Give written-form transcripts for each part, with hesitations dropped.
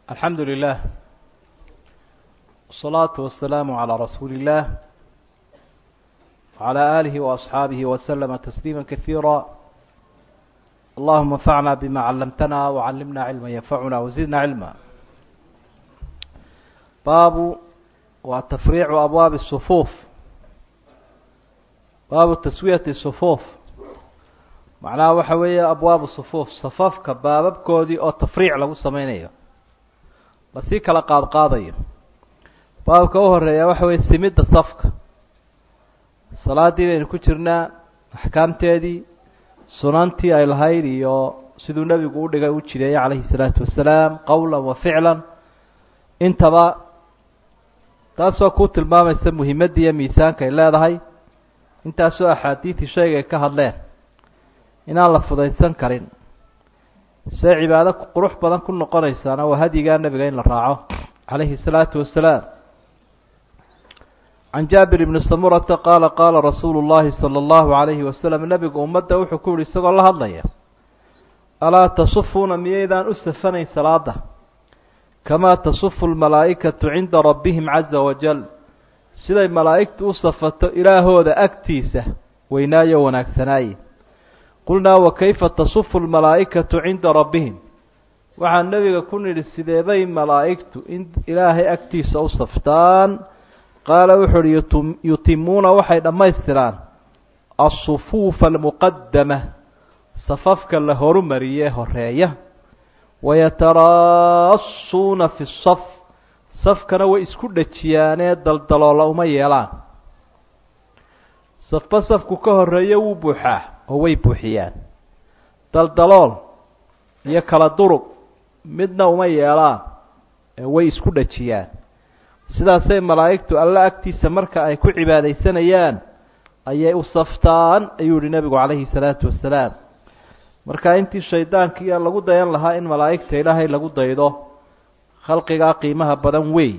الحمد لله والصلاة والسلام على رسول الله وعلى آله وأصحابه وسلم تسليما كثيرا. اللهم انفعنا بما علمتنا وعلمنا علما ينفعنا وزدنا علما. باب وتفريع أبواب الصفوف. باب تسوية الصفوف معناه وحوية أبواب الصفوف صفافك بابكودي أو تفريع له سمينيه بسي kala qaadqaadayo baabka u horeeya waxa weey simida safka salaadii aynu ku jirnaa ahkaamteedii sunantii ay lahayd iyo sidoo nabigu u dhigay u jiray kaleey salaatu wasalaam qawlan wa ficlan intaba taasoo ku tilmaamaysa muhiimadda iyo miisaanka ay leedahay intaasoo axaadiisi sheegay ka hadleen inaan la fudaysan karin سعبادة قروح بدن كل قريسان وهدي جاء النبي جاين الرعاه عليه الصلاة والسلام. عن جابر بن سمرة قال قال رسول الله صلى الله عليه وسلم النبي أمته وحكوا لسه الله الله ألا تصفون ميدان أسفني ثلاثة كما تصف الملائكة عند ربهم عز وجل سيد الملائكة أصفت إلى هذا أكتيسة وينايا ونكثناي. قلنا وكيف تصف الملائكة عند ربهم وعن النبي كن للسيدين ملائكة إلهي أكتيس أو صفتان قال وحر يتمون وحيد ما يستران الصفوف المقدمة صففك اللهور مريه الرأيه ويتراصون في الصف صفكنا وإسكود تياني دلدلال وما يلان صفك كهرية وبحاه هو يبوحيان دلدلال يكلا درق midna uma yeelaan way isku dhajiyaan sidaasay malaa'iktu alla agtiisa marka ay ku cibaadeysanayaan ayay u saftaan ayuu nabigu kaleey salaatu wasalaam. marka intii shaydaankiya lagu dayan lahaa in malaa'ikta ilaahay lagu daydo khalqiga qiimaha badan weey.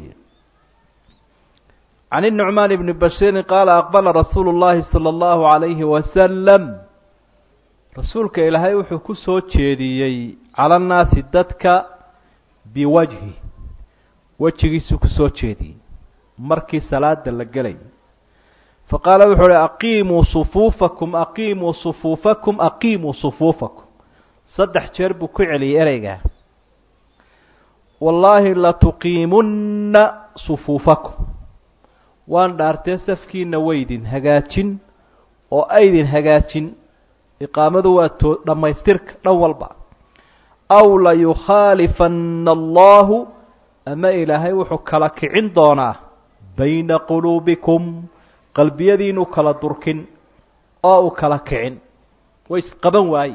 عن النعمان بن بشير قال أقبل رسول الله صلى الله عليه وسلم رسولك إلهي وحكو سوچيدي على الناس ددك بوجهه وجهي سوكو سوچيدي مركي صلاة دلقلي فقال وحول أقيموا صفوفكم أقيموا صفوفكم أقيموا صفوفكم صدح جربو كعلي إريقا والله لا تقيمن صفوفكم وان دارتين سفكين ويدين هجاتين أو أيدين هجاتين إقامته لما يسترك أول بعض أو لا يخالفن الله أما إلهي وحكلك عندنا بين قلوبكم قلبي يدين كلا دركن أو كلك عن ويسقبن واي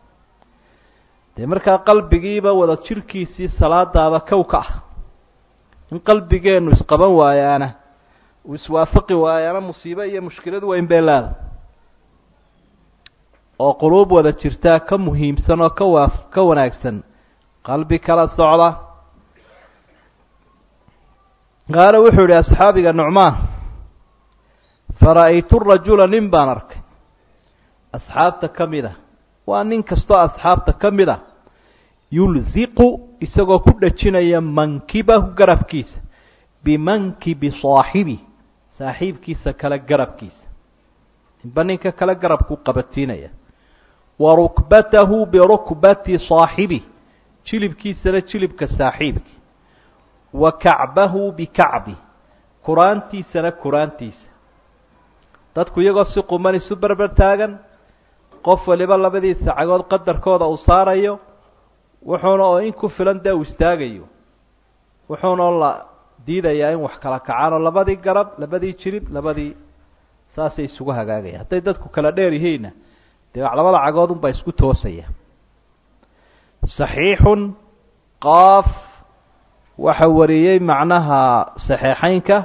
تمرك قلبي جيبه ولا تشركي سي صلاة هذا كوكا إن قلبي جين ويسقبن واي أنا ويسوافقي واي أنا مصيبة هي مشكلة وين بلاد oo quluub wada jirta ka muhiimsan oo ka wanaagsan qalbi kala socda. qaala wuxuu yiri asxaabiga Nucmaan fara'aytu rajula nin baan arkay asxaabta kamida waa nin kasto asxaabta kamida yulziqu isagoo ku dhajinaya mankibahu garabkiisa bimankibi saaxiibkiisa kala garabkiisa baninka kala garabku qabatinaya وركبته بركبة صاحبه جلب كيسنا جلب كصاحبك وكعبه بكعبه كرانتي سنة كرانتيس dadku iyagoo si quman isu barbar taagan qof waliba labadiisa cagood qadarkooda uu saarayo wuxuuna oo in ku filan daa istaagayo wuxuuna la diidayaa in wax kala kacaan labadii garab labadii jilib labadii saasay isugu hagaagaya haday dadku kala dheer yihiin labada cagood un baa isku toosaya. صحيح قاف waxa wariyay macnaha saxiixaynka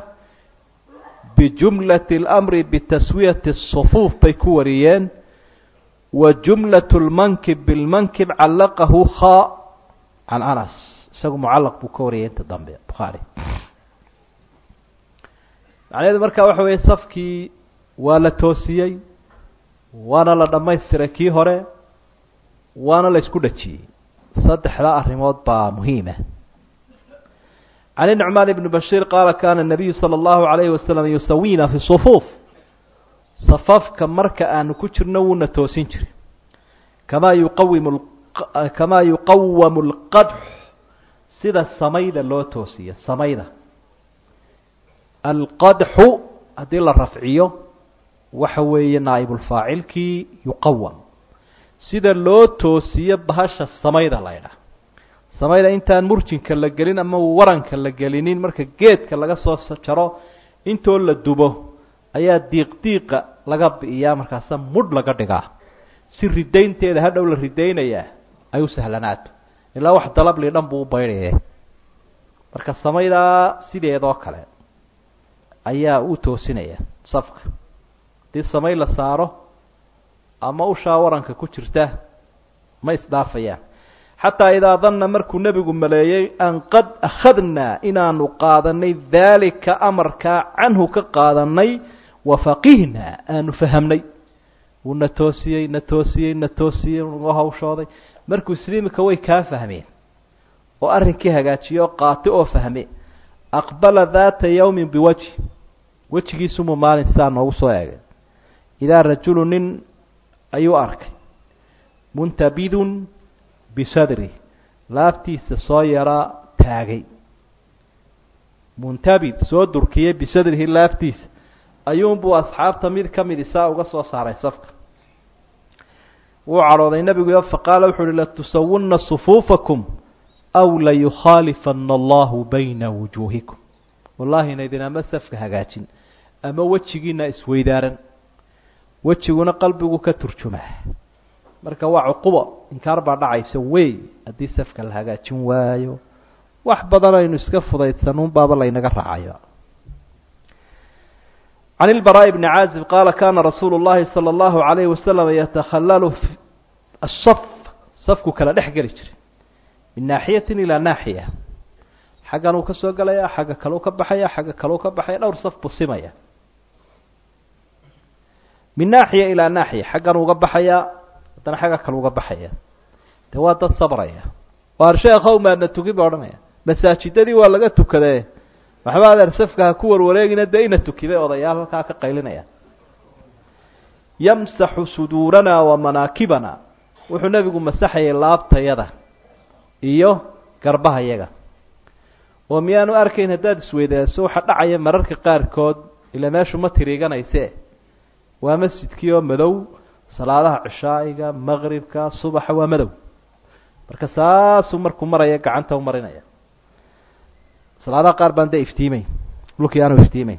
بجملة الأمر بتسوية الصفوف bay ku wariyeen وجملة المنكب بالمنكب علقه خاء عن أنس isagu mucallaq buu ka wariyay inta dambe Bukhari. macnaheedu marka waxa weeye safkii waa la toosiyay waana la dhamaystiray kii hore waana la isku dhajiyay saddexda arrimood baa muhiim ah عن النعمان بن بشير قال كان النبي صلى الله عليه وسلم يسوينا في الصفوف صفافka marka aanu ku jirno wuna toosin jiray كما يقوم القدح sida samayda loo toosiyo samayda القدح hadii la rafciyo waxa weeye naa'ib الفاعلkii يقوم sida loo toosiyo bahasha samayda la yiraahdo samayda intaan murjinka la gelin ama waranka la gelinin marka geedka laga soo jaro intoo la dubo ayaa diiqdiiqa laga biiyaa markaas mud laga dhigaa si ridaynteeda hadhow la ridaynaya ay u sahlanaato ilaa wax dalab leedan buu bayriyay marka samayda sideedoo kale ayaa uu toosinaya safka di samay la saaro ama u shaawaranka ku jirta ma isdaafayaan حتى إذا ظن مركو نبي ملايي أن قد أخذنا إنا نقاضني ذلك أمرك عنه كقاضني وفقهنا أن فهمني ونتوسي وهو شاضي مركو سليم كوي كافهمين وأرنكي هجاتيو قاطئ فهمي أقبل ذات يوم وجهي سمو مال إنسان وصايا إذا رجل أيو أرك منتبذ بصدره laabtiisa soo yara taagay muntabid soo durkiyay bisadrihi laabtiisa ayuunbuu asxaabta mid ka mid isaa uga soo saaray safka wuu carooday nabigu faqaala wuxuu la tusawunna sufuufakum aw la yukhalifanna allahu bayna wujuhikum wallahi naydina ma safka hagaajin ama wajigiina isweydaaran wajiguna qalbigu ka turjumaa marka waa cuqubo inkaar baa dhacaysa way hadii safka la hagaajin waayo wax badan aynu iska fudaydsanuun baaba la inaga raacayo عن البراء بن عازب قال كان رسول الله صلى الله عليه وسلم يتخلل في الصف صفك كلا دحغلي جري من ناحيه الى ناحيه حاجه لو كسو غليا حاجه كلو كبخيا حاجه كلو كبخيا دور صف بصيميا من ناحيه الى ناحيه حاجه لو كبخيا haddana xagga kale uga baxaya de waa dad sabraya waar sheekhow maadna tugi baadhanaya masaajidadii waa laga tukaday waxba adeer safka ku warwareegina de ina tukibay odayaal halkaa ka qaylinaya yamsaxu sudurana wa manakibana wuxuu nabigu masaxayay laabtayada iyo garbahayaga oo miyaanu arkayn hadaad isweydaayso waxa dhacaya mararka qaarkood ila meeshu ma tiriiganayse waa masjidkii oo madow salaadaha cishaa'iga maghribka subaxa waa madow marka saasu markuu maraya gacanta u marinaya salaadaha qaar baan iftiimay lukii aanu iftiimay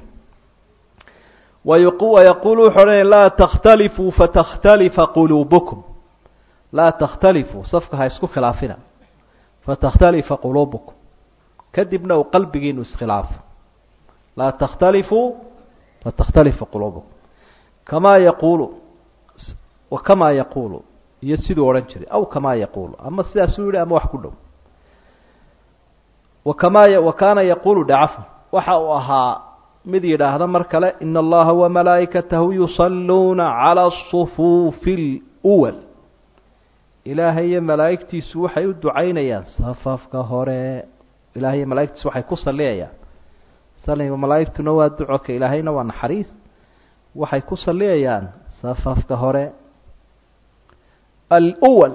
ويقول حرين لا تختلفوا فتختلف قلوبكم لا تختلفوا صفقها يسكو خلافنا فتختلف قلوبكم كدبنا وقلبي نس خلاف لا تختلفوا فتختلف قلوبكم كما يقول وكما يقول يسيد ورنجري أو كما يقول أما السياسوري أما وحكله وكان يقول دعفه وحاوها مدير هذا مركله إن الله وملائكته يصلون على الصفوف الأول إلهي ملائكتي سوحي الدعين يا صفاف كهراء إلهي ملائكتي سوحي كسر لي صلي وملائكتنا ودعوك إلهينا ونحريس وحي كسر لي صفاف كهراء الأول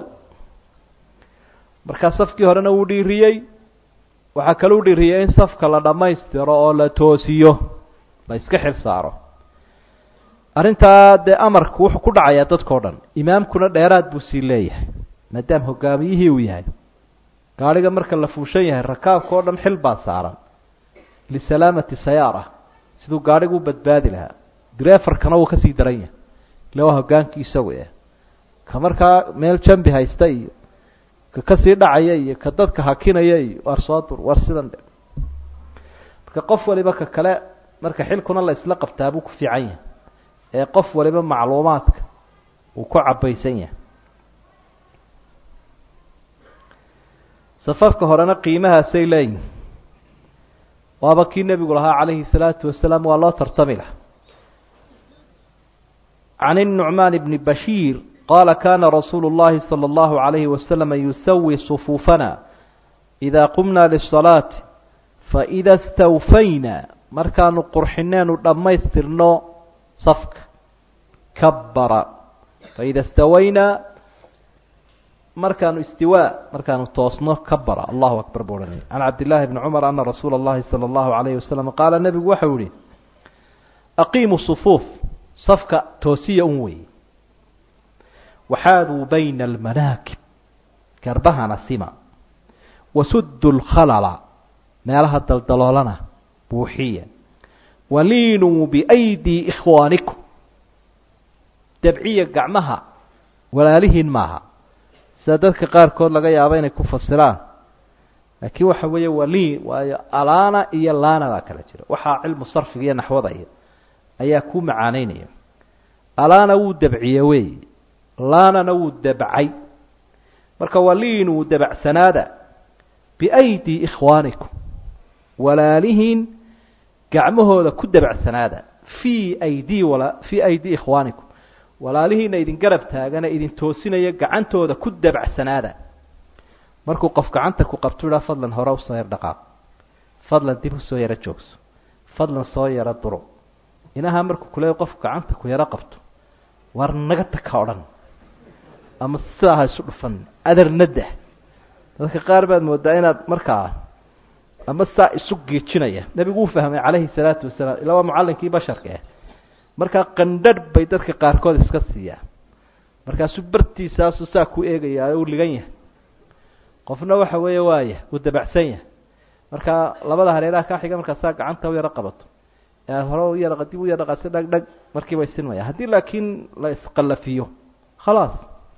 marka safkii horena uu dhiiriyay waxa kale uu dhiiriyay in safka la dhameystiro oo la toosiyo la iska xil saaro arinta de amarku wuxuu ku dhacaya dadkoo dhan imaamkuna dheeraad buu sii leeyahay maadaam hogaamiyihii uu yahay gaariga marka la fuushan yahay rakaabka oo dhan xil baa saaran li salaamati sayara sidoo gaarigu badbaadi lahaa driverkana uu ka sii daran yahay loo hogaankiisa weey kamarka meel jambi haysta iyo ka sii dhacaya iyo ka dadka hakinaya iyo warsoodur warsidan marka qof waliba ka kale marka xilkuna la isla qabtaabuu ku fiican yahay ee qof waliba macluumaadka uu ku cabaysan yahay safafka horena qiimaha sayleen waaba kii nabigu lahaa calayhi salaatu wasalaam waa loo tartami lahaa عن النعمان بن بشير قال كان رسول الله صلى الله عليه وسلم يسوي صفوفنا إذا قمنا للصلاة faإida اstawfayna markaanu qurxineenu dhammaystirno safka kabara faإida اstawayna markaanu markaanu toosno kabara allahu akbar buu odhanaya can cabdillaahi bni cumar ana rasuula اllahi salى اllahu عalayhi wasalam qaala nebigu waxau yihi aqiimu sufuuf safka toosiya un weeye waxaaduu bayna almanaakib garbahana sima wasuddu lkhalala meelaha daldaloolana buuxiya waliinuu biaydii ikhwaanikum dabciya gacmaha walaalihiin maaha sida dadka qaarkood laga yaabo inay ku fasiraan laakiin waxa weeye waliin waayo alaana iyo laana baa kala jira waxaa cilmu sarfiga iyo naxwada iyo ayaa ku macaanaynaya alaana wuu dabciye wey laanana wuu dabcay marka waliinuu dabacsanaada biaydii ikhwaanikum walaalihiin gacmahooda ku dabacsanaada fii aydii ikhwaanikum walaalihiina idin garab taagana idin toosinaya gacantooda ku dabacsanaada markuu qof gacanta ku qabto idhaa fadlan hore usoo yar dhaqaaq fadlan dib usoo yaro joogso fadlan soo yaro duro inaha markuu kuleeya qofku gacanta ku yaro qabto war naga taka odhan ama sidaa ha isu dhufan adarnada dadka qaar baad moodaa inaad markaa ama saa isu geejinaya nebigu uu fahmay calayhi salaatu wasalaam ilaa waa mucallinkii basharka ah markaa qandhadh bay dadka qaarkood iska siiyaa markaasuu bartiisaasu saa ku eegayaa uu ligan yahay qofna waxa weeye waaya uu dabacsan yahay markaa labada hareeraha kaa xiga markaa saa gacanta u yaro qabato ee hore u yaro dib u yaro dhaqaasi dhag dhag markiiba isinmaya haddii laakiin la isqallafiyo khalaas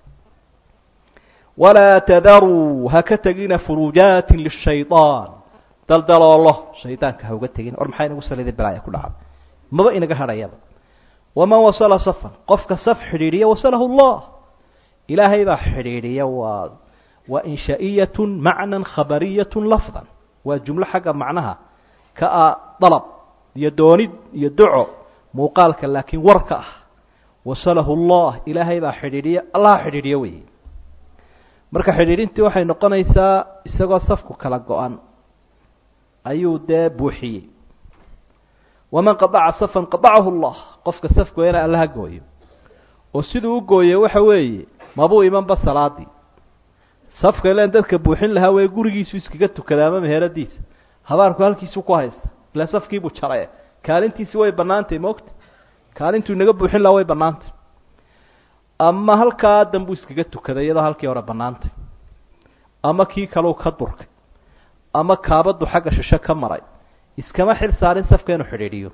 walaa tadaruu ha ka tegina furuujaatin lishayطaan daldaloolo shaydaanka ha uga tegin or maxaa inagu saliday balaaya ku dhacay maba inaga hadhayaba waman wasala safan qofka saf xidhiidhiya wasalahu allah ilaahay baa xidhiidhiya waa inshaa'iyat macnan khabariyat lafdan waa jumlo xagga macnaha ka a dalab iyo doonid iyo duco muuqaalka laakiin warka ah wasalahu allah ilaahay baa xidhiidhiya allah xidhiidhiya weeye marka xidhiidhintii waxay noqonaysaa isagoo safku kala go-an ayuu dee buuxiyey waman qadaca safan qadacahu allah qofka safkooyana allaha gooyo oo siduu u gooyey waxa weeye mabuu imanba salaadii safka ilaan dadka buuxin lahaa way gurigiisu iskaga tukadaa ama meheradiisa habaarku halkiisu ku haysta ilaa safkiibuu jaraye kaalintiisi way bannaantay moogta kaalintuu inaga buuxin lahaa way bannaantay ama halkaa danbuu iskaga tukaday iyadoo halkii hore bannaantay ama kii kaleu ka durkay ama kaabaddu xagga shisho ka maray iskama xil saarin safka inuu xidhiidhiyo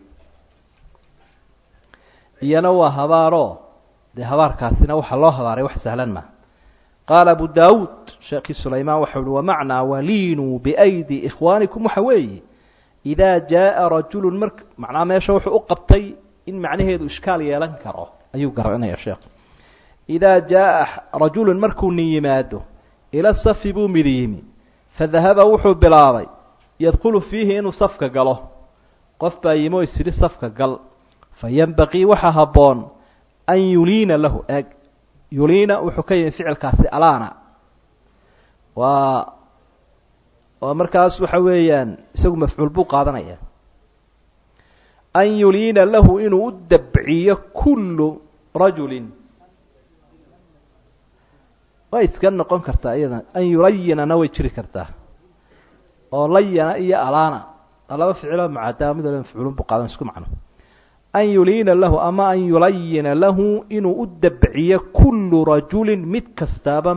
iyana waa habaaroo dee habaarkaasina waxaa loo habaaray wax sahlan maa qaala abu daawuud sheekii sulaymaan waxau uhi wamacnaa waliinuu biaydi ikhwaanikum waxa weeye idaa jaaa rajulun macnaa meesha wuxuu u qabtay in macnaheedu ishkaal yeelan karo ayuu garanaya sheekhu idaa jaaa rajulun markuu nin yimaado ila safi buu mid yimi fadahaba wuxuu bilaabay yadkhulu fiihi inuu safka galo qof baa yimo isidhi safka gal fayanbaqii waxaa habboon an yuliina lahu eg yuliina wuxuu ka yimi ficilkaasi alaana waa markaas waxa weeyaan isagu mafcuul buu qaadanaya an yuliina lahu inuu u dabciyo kullu rajulin way iska noqon kartaa iyada an yulayinana way jiri kartaa oo layana iyo alaana laba ficiloo mucadaa mid walba mafcuulun buu qaadan isku macno an yuliina lahu ama an yulayina lahu inuu u dabciyo kullu rajulin mid kastaaba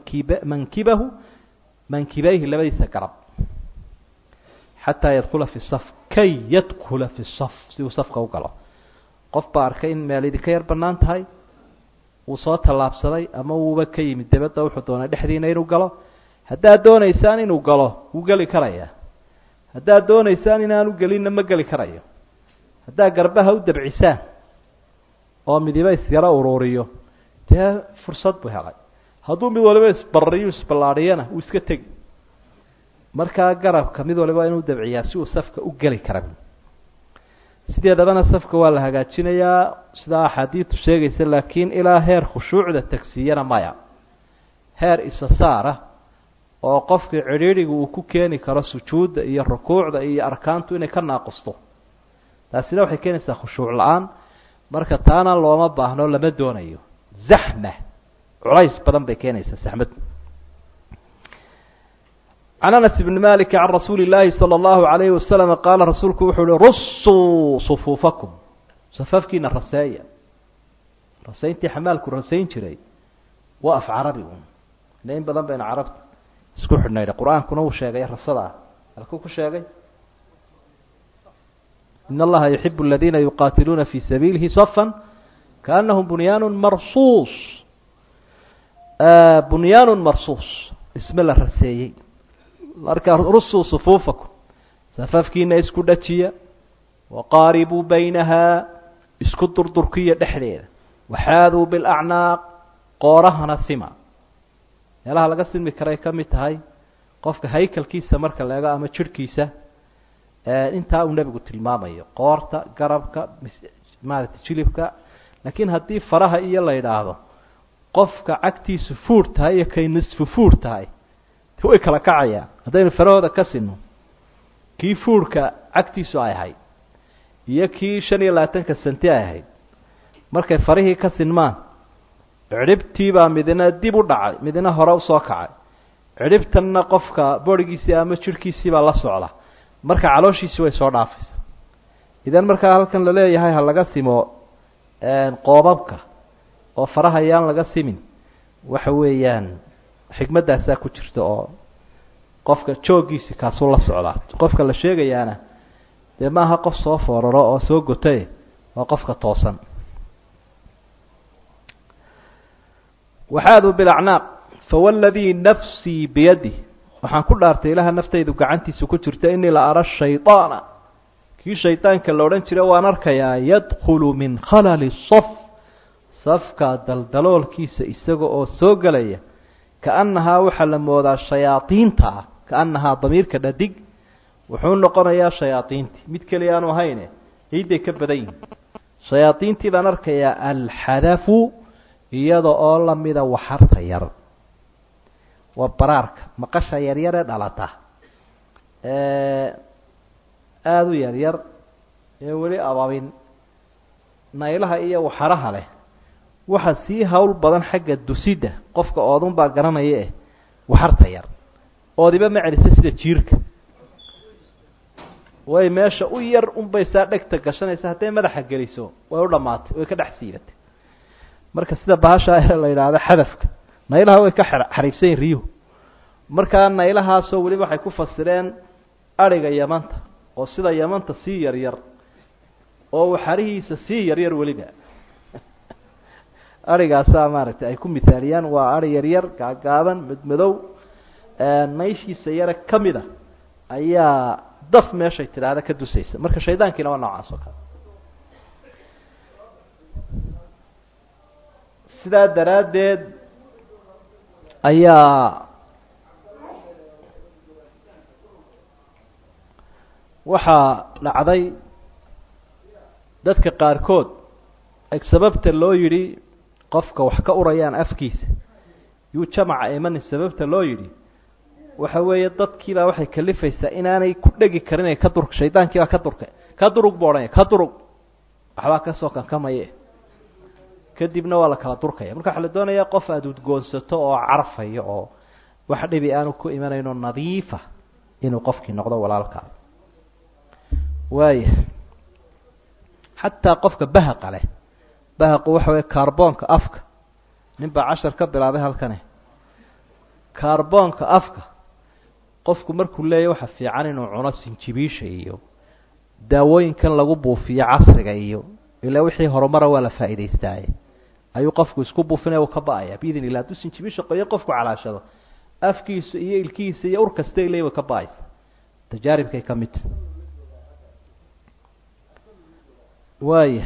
mankibayhi labadiisa garab xataa yadkula fi saf kay yadkula fi saf si uu safka u galo qof baa arkay in meel idinka yar bannaan tahay wuu soo tallaabsaday ama wuuba ka yimid dabadda wuxuu doonay dhexdiina inuu galo haddaad doonaysaan inuu galo wuu geli karayaa haddaad doonaysaan inaanu gelinna ma geli karayo haddaad garbaha u dabcisaan oo midiba isyaro uruuriyo dee fursad buu helay hadduu mid waliba isbarriyo isballaadhiyana wuu iska tegi markaa garabka mid waliba inuu dabciyaa si uu safka u geli kara sideedabana safka waa la hagaajinayaa sidaa axaadiidu sheegaysa laakiin ilaa heer khushuucda tagsiiyana maya heer isa saara oo qofkii cidhiidhiga uu ku keeni karo sujuudda iyo rukuucda iyo arkaantu inay ka naaqusto taasina waxay keenaysaa khushuuc la-aan marka taana looma baahno lama doonayo zaxma culays badan bay keenaysaa saxmad can anas bni malik can rasuuli illaahi sala allahu alayhi wasalam qaala rasuulku wuxuu uhi rusuu sufuufakum safafkiina raseeya rasayntii xamaalku rasayn jiray waa af carabi un in badan bayna carabta isku xidhnayda qur-aankuna uu sheegay rasada ah halkuu ku sheegay in allaha yuxibu aladiina yuqaatiluuna fi sabiilihi safan kaanahum bunyaanu marsuus bunyaanu marsuus isme la raseeyey markaa rusuu sufuufakum safafkiina isku dhajiya waqaaribuu baynahaa isku durdurkiya dhexdeeda waxaaduu bilacnaaq qoorahana sima meelaha laga silmi karay ka mid tahay qofka haykalkiisa marka la eego ama jirhkiisa intaa uu nebigu tilmaamayo qoorta garabka maaragtay jilibka laakiin haddii faraha iyo la yidhaahdo qofka cagtiisu fuur tahay iyo kay nisfu fuur tahay way kala kacayaan haddaynu farahooda ka sinno kii fuurka cagtiisu ay ahayd iyo kii 25 senti ay ahayd markay farihii ka sinmaan ciribtiibaa midna dib u dhacay midna hore usoo kacay ciribtanna qofka borigiisii ama jirhkiisii baa la socda marka calooshiisi way soo dhaafaysa idan markaa halkan la leeyahay ha laga simo qoobabka oo faraha ayaan laga simin waxa weeyaan xikmadaasaa ku jirta oo qofka joogiisi kaasuu la socdaa qofka la sheegayaana dee maaha qof soo fooraro oo soo gotay waa qofka toosan waxaadu bilacnaaq fawalladii nafsii biyadi waxaan ku dhaartay ilaha naftaydu gacantiisa ku jirta inii la ara shayطaana kii shaydaanka la odhan jiray waan arkayaa yadkhulu min khalali saf safka daldaloolkiisa isaga oo soo gelaya kaannahaa waxaa la moodaa shayaadiinta ah kaannahaa damiirka dhadig wuxuu noqonayaa shayaadiintii mid keliya aanu ahayne ciidday ka badan yihin shayaadiintii baan arkayaa alxadafu iyada oo lamida waxarta yar waa baraarka maqasha yaryar ee dhalata aada u yaryar ee weli ababin naylaha iyo waxaraha leh waxa sii hawl badan xagga dusida qofka oodun baa garanaya waxarta yar oodiba ma celisa sida jiirka way meesha u yar un bay saa dhegta gashanaysa hadday madaxa geliso way u dhamaatay way ka dhex siibatay marka sida bahasha la yidhaahdo xadafka naylaha way ka xariifsan yihiin riyuhu markaa naylahaasoo weliba waxay ku fasireen ariga yamanta oo sida yamanta sii yaryar oo waxarihiisa sii yaryar weliba arigaasaa maaragtay ay ku mithaaliyaan waa ari yaryar gaagaaban madmadow nayshiisa yare ka mid a ayaa daf meeshay tidhaahda ka dusaysa marka shaydaankiina waa noocaas oo kale sidaa daraaddeed ayaa waxaa dhacday dadka qaarkood sababta loo yidhi qofka wax ka urayaan afkiisa yuu jamaca imanin sababta loo yidhi waxa weeye dadkiibaa waxay kalifaysaa inaanay ku dhegi karin ay ka durk shaydaankiibaa ka durkay ka durug buu odhanaya ka durug waxbaa kasoo kankamaye kadibna waa la kala durkaya marka waxaa la doonayaa qof aada udgoonsato oo carfayo oo wax dhibi aanu ku imanayno nadiifa inuu qofkii noqdo walaalkaa waaya xataa qofka bahaqa leh bahaqu waxa weeye kaarboonka afka nin baa 10 ka bilaabay halkane kaarboonka afka qofku markuu leeyahay waxa fiican inuu cuno sinjibiisha iyo daawooyinkan lagu buufiyo casriga iyo ilaa wixii horumara waa la faa'iideystay ayuu qofku isku buufinay oo ka baaya biidin ilaa du sinjibiisha qoyo qofku calaashado afkiisa iyo ilkiisa iyo urkasta ilaa ka baay tajaaribkay ka mid وايه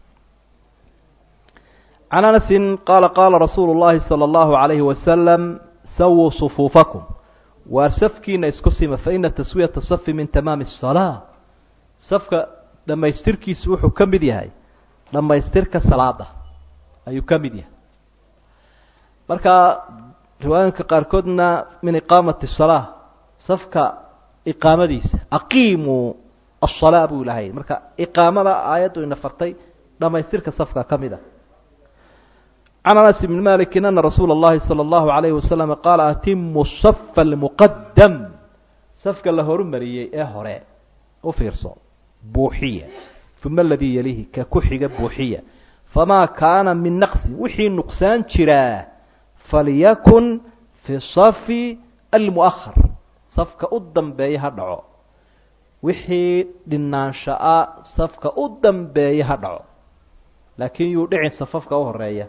عن أنس قال قال رسول الله صلى الله عليه وسلم سووا صفوفكم وسفكين اسكسم فإن تسوية الصف من تمام الصلاة صفك لما يستركي سوحه كم بدي هاي لما يسترك الصلاة أي كم بدي marka riwaayinka qaarkoodna min iqaamati الصalaa safka iqaamadiisa aqiimuu الصalaa buu ilahay marka iqaamada aayaddu ina fartay dhamaystirka safka ka mid ah can anas ibn malik ana rasuula اllahi salى اllahu عalayhi wasalam qaala atimu الصafa اlmuqadam safka la horumariyey ee hore u fiirso buuxiya uma aladii yalihi ka ku xiga buuxiya famaa kaana min naqsin wixii nuqsaan jiraa falyakun fi safi almu'ahar safka u dambeeya ha dhaco wixii dhinaanshaa safka u dambeeya ha dhaco laakiin yuu dhicin safafka u horeeya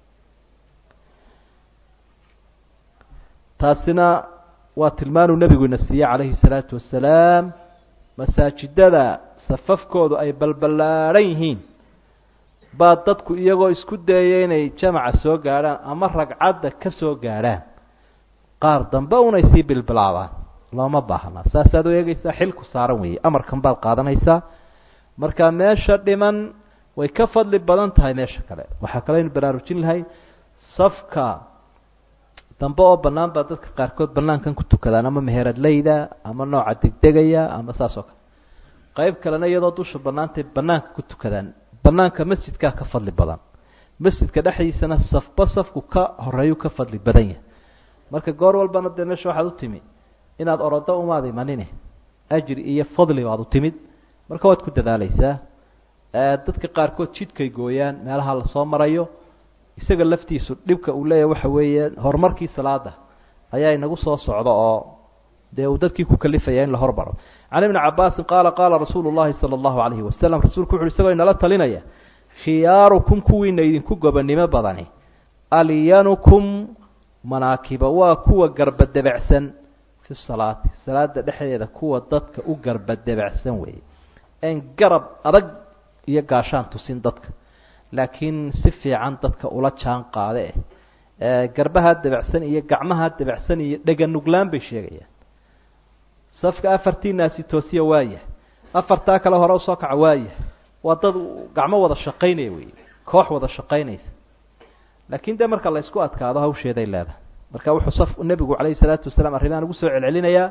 taasina waa tilmaanuu nebigu ina siiyey calayhi الsalaatu wasalaam masaajidada safafkoodu ay balballaadhan yihiin baa dadku iyagoo isku dayaya inay jamaca soo gaadhaan ama ragcadda ka soo gaadhaan qaar dambe unay sii bilbilaabaan looma baahna saasaad u eegaysaa xilku saaran weeye amarkan baad qaadanaysaa marka meesha dhiman way ka fadli badan tahay meesha kale waxaa kale aynu baraarujin lahay safka dambe oo bannaan baa dadka qaarkood bannaankan ku tukadaan ama meheradleyda ama nooca degdegaya ama saas oo kale qayb kalena iyadoo dusha bannaantay bannaanka ku tukadaan bannaanka masjidkaa ka fadli badan masjidka dhexdiisana safba safku ka horeeyu ka fadli badan yahay marka goor walbana dee meesha waxaad u timi inaad orodo umaad imanine ajri iyo fadli baad u timid marka waad ku dadaalaysaa dadka qaarkood jidkay gooyaan meelaha lasoo marayo isaga laftiisu dhibka uu leeyahay waxa weeye horumarkii salaada ayaa inagu soo socda oo dee uu dadkii ku kalifaya in la hormaro can ibni cabaasin qaala qaala rasuulu llahi sala allahu calayhi wasalam rasuulku wuxu uhi isagoo inala talinaya khiyaarukum kuwiina idinku gobonnimo badani alyanukum manaakiba waa kuwa garba debecsan fi salaati salaada dhexdeeda kuwa dadka u garba debecsan weeye en garab adag iyo gaashaan tusin dadka laakiin si fiican dadka ula jaan qaade garbaha debecsan iyo gacmaha debecsan iyo dheganuglaan bay sheegayaan safka afartii naasi toosiya waaya afartaa kale hore usoo kaca waaya waa dad gacmo wada shaqaynaya wey koox wada shaqaynaysa laakiin dee marka la isku adkaado hawsheeday leedahay marka wuxuu nebigu calayhi salaatu wasalaam arrimahan ugu soo celcelinayaa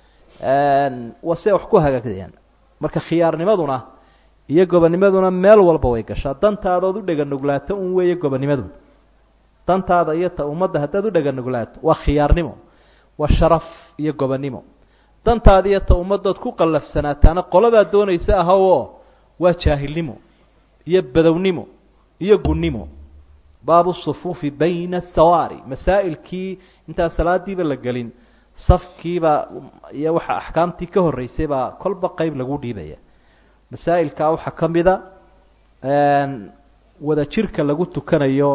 waa si ay wax ku hagaagayaan marka khiyaarnimaduna iyo gobonimaduna meel walba way gashaa dantaadood u dheganuglaato un weeye gobonimadu dantaada iyo ta ummadda haddaad u dheganuglaato waa khiyaarnimo waa sharaf iyo gobonnimo dantaada iyo ta ummaddood ku qallafsanaataana qoladaa doonaysa ahawoo waa jaahilnimo iyo badownimo iyo gunnimo baabu sufuufi bayna asawaari masaa'ilkii intaan salaadiiba la gelin safkiiba iyo waxa axkaamtii ka horreysay baa kolba qeyb lagu dhiibaya masaa'ilkaa waxaa ka mida wada jirka lagu tukanayo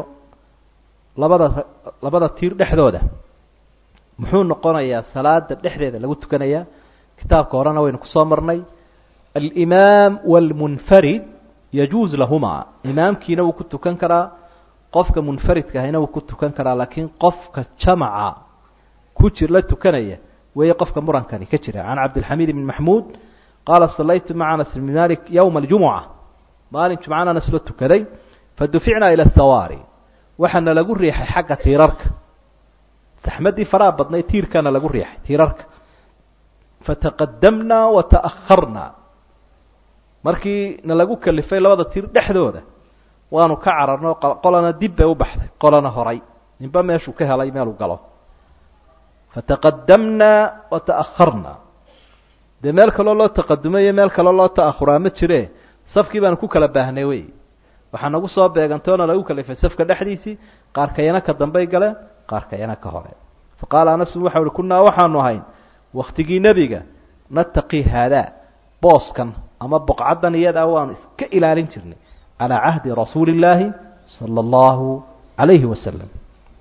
labada tiir dhexdooda muxuu noqonayaa salaada dhexdeeda lagu tukanayaa kitaabka horena waynu kusoo marnay alimaam wاlmunfarid yajuuz lahumaa imaamkiina wuu ku tukan karaa qofka munfaridka ahina wuu ku tukan karaa laakiin qofka jamaca ku jir la tukanaya weeye qofka murankani ka jira can cabdilxamiid ibn maxmuud qaala salaytu maca anas ibn malik yowma aljumuca maalin jumcana anas la tukaday faduficnaa ila ahawaari waxaana lagu riixay xagga tiirarka saxmadii faraha badnay tiirkana lagu riixay tiirarka fataqadamnaa wata'aharnaa markii na lagu kalifay labada tiir dhexdooda waanu ka cararno qolana dib bay u baxday qolana horay ninba meeshuu ka helay meeluu galo fataqadamnaa wata'aharnaa dee meel kaloo loo taqadumay iyo meel kaloo loo ta'ahuraa ma jire safkii baanu ku kala baahnay wey waxaa nagu soo beegantoona lagu kalifay safka dhexdiisii qaar kayana ka dambay galeen qaar kayana ka hore faqaala anasun waxau uhi kunaa waxaanu ahayn waktigii nebiga nataqii haadaa booskan ama boqcaddan iyadaa waanu iska ilaalin jirnay calaa cahdi rasuuli illaahi sala allahu calayhi wasalam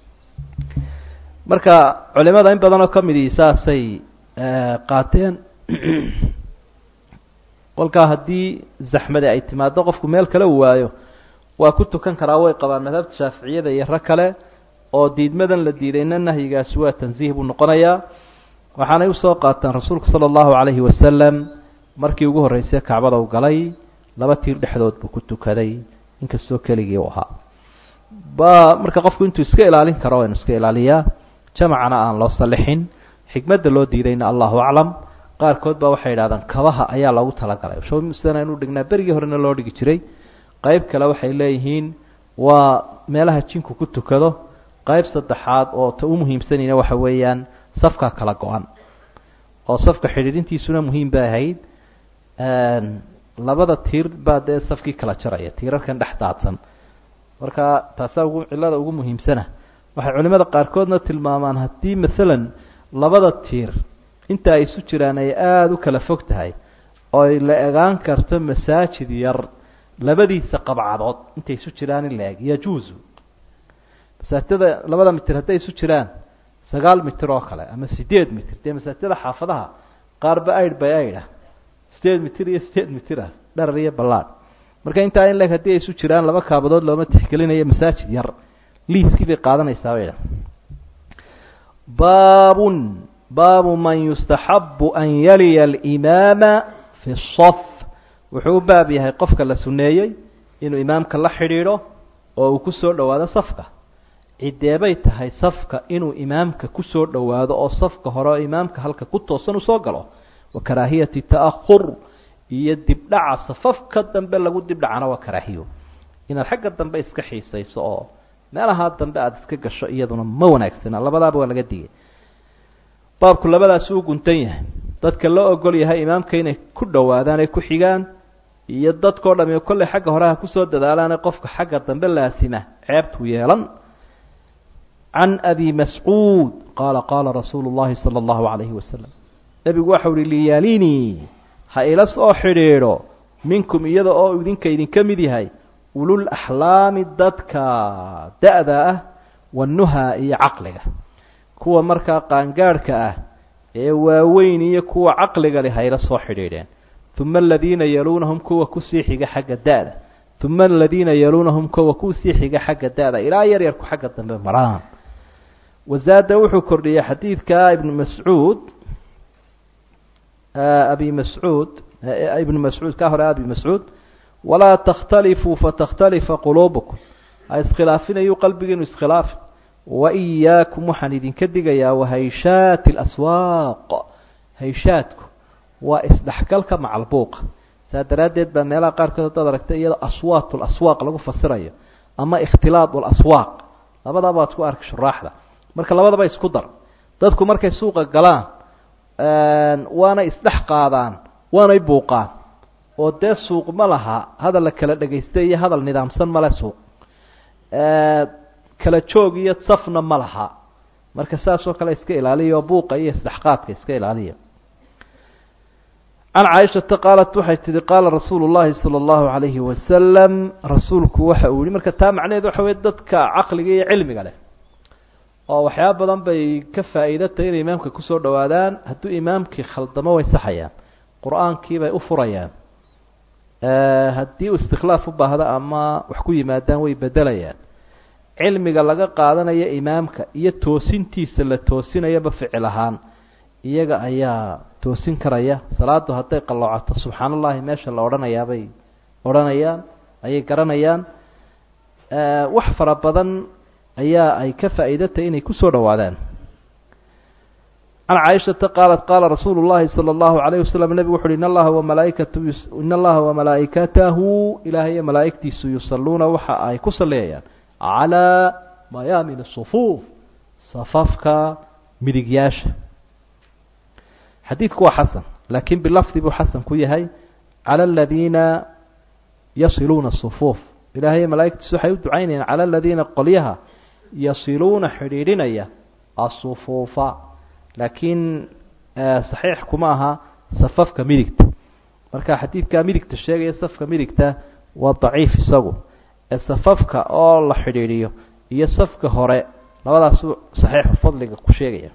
marka culimada in badanoo ka midii saasay qaateen kolkaa haddii zaxmadi ay timaado qofku meel kale u waayo waa ku tukan karaa way qabaan madhabta shaaficiyada iyo rag kale oo diidmadan la diidayna nahyigaasi waa tansiih buu noqonayaa waxaanay usoo qaataan rasuulku sala allahu calayhi wasalam markii ugu horreysay kacbada u galay laba tiir dhexdood buu ku tukaday inkastoo keligii u ahaa marka qofku intuu iska ilaalin karo inu iska ilaaliyaa jamacana aan loo salixin xikmadda loo diidayna allahu aclam qaarkood baa waxay yidhahdaan kabaha ayaa loogu talagalay showmisana inuu dhignaa berigii horena loo dhigi jiray qayb kale waxay leeyihiin waa meelaha jinku ku tukado qayb saddexaad oo ta u muhiimsanayna waxa weeyaan safka kala go-an oo safka xidhiidhintiisuna muhiim bay ahayd labada tiir baa dee safkii kala jaraya tiirarkan dhex daadsan marka taasaa cillada ugu muhiimsana waxay culimada qaarkoodna tilmaamaan haddii maalan labada tiir inta ay isu jiraan ay aada u kala fog tahay oo ay la egaan karto masaajid yar labadiisa qabcadood intay isu jiraan in la eg yajuusu masaajidada labada mitir hadday isu jiraan 9 mitir oo kale ama 8 mitir dee masaajidada xaafadaha qaarba aid by aid 8 mitir iyo 8 mitir dharar iyo ballaad marka intaa in leeg haddii ay isu jiraan laba kaabadood looma tixgelinayo masaajid yar liiskii bay qaadanaysaa wayda baabu man yustaxabu an yaliya alimaama fi الصaf wuxuu u baab yahay qofka la suneeyey inuu imaamka la xidhiidho oo uu ku soo dhowaado safka cideebay tahay safka inuu imaamka ku soo dhowaado oo safka hore oo imaamka halka ku toosan u soo galo wa karaahiyati ta'akhur iyo dibdhaca safafka dambe lagu dibdhacana waa karaahiyo inaad xagga dambe iska xiisayso oo meelaha dambe aad iska gasho iyaduna ma wanaagsana labadaaba waa laga digay baabku labadaas uu guntan yahay dadka loo ogol yahay imaamka inay ku dhowaadaan ay ku xigaan iyo dadkoo dhami kolle xagga hore ha ku soo dadaalaan qofka xagga dambe laasima ceebtu yeelan عن أبي مسعود قال رسول الله صلى الله عليه وسلم نبي وحوري لياليني هايلس أو حريرو منكم إيضا أو إذنك كمدي هاي أولو الأحلام الددك دأذا والنهى إي عقلك كوا مركا قانقارك ووين يكوا عقلك لهايلس أو حريرين ثم الذين يلونهم كوا كسيحك حق الدأذا ثم الذين يلونهم كوا كسيحك حق الدأذا إلى يريركو حق الدنبه مرام وزاد وحو كردية حديث ابن مسعود ابن مسعود كهر أبي مسعود ولا تختلفوا فتختلف قلوبكم اسخلافنا يقلبين اسخلاف وإياكم محندين كدقيا وهيشات الأسواق هيشاتكم وإسدحكالك مع البوق سادرادت بميلا قاركة تدركت إيا أصوات الأسواق لغو فسرية أما اختلاط الأسواق لابد أباتكو أرك شراح ده marka labadaba isku dar dadku markay suuqa galaan waana isdhex qaadaan waana buuqaan oo de suuq ma laha hadal la kala dhageystay iyo hadal nidaamsan ma la suuq kala joog iyo safna ma laha marka saas oo kale iska ilaaliyo buuqa iyo isdhexqaadka iska ilaaliyo عن عائشة قالت وحيت قال رسول الله صلى الله عليه وسلم رسولك وحاولي marka taa macnaheedu waxa weey dadka aqliga iyo cilmiga leh oo waxyaabo badan bay ka faa'iidato in imaamka ku soo dhawaadaan hadduu imaamkii khaldamo way saxayaan quraankii bay u furayaan haddii istikhlaaf u baahdo ama wax ku yimaadaan way bedelayaan cilmiga laga qaadanayo imaamka iyo toosintiisa la toosinayaba ficil ahaan iyaga ayaa toosin karaya salaadu haday qaloocato subxaanallahi meesha la oranayaabay oranayaan ayay garanayaan wax fara badan ayaa ay ka faa'iidatay inay ku soo dhawaadaan عن عائشة قالت قال رسول الله صلى الله عليه وسلم النبي وحول إن الله وملائكته إلهي ملائكتي يصلون وحا أي كسليا على ميامن الصفوف صفافك مريقياش حديثك هو حسن لكن باللفظ بو حسن كوي هاي على الذين يصلون الصفوف إلهي ملائكتي سحيود عينين على الذين قليها يصلون حريرينيا الصفوف لكن صحيح كماها صفافك ميركت marka xadiidka midigta sheegay safka midigta waa daciif isagu safafka oo la xiriiriyo iyo safka hore labadaas saxiix fadliga ku sheegaya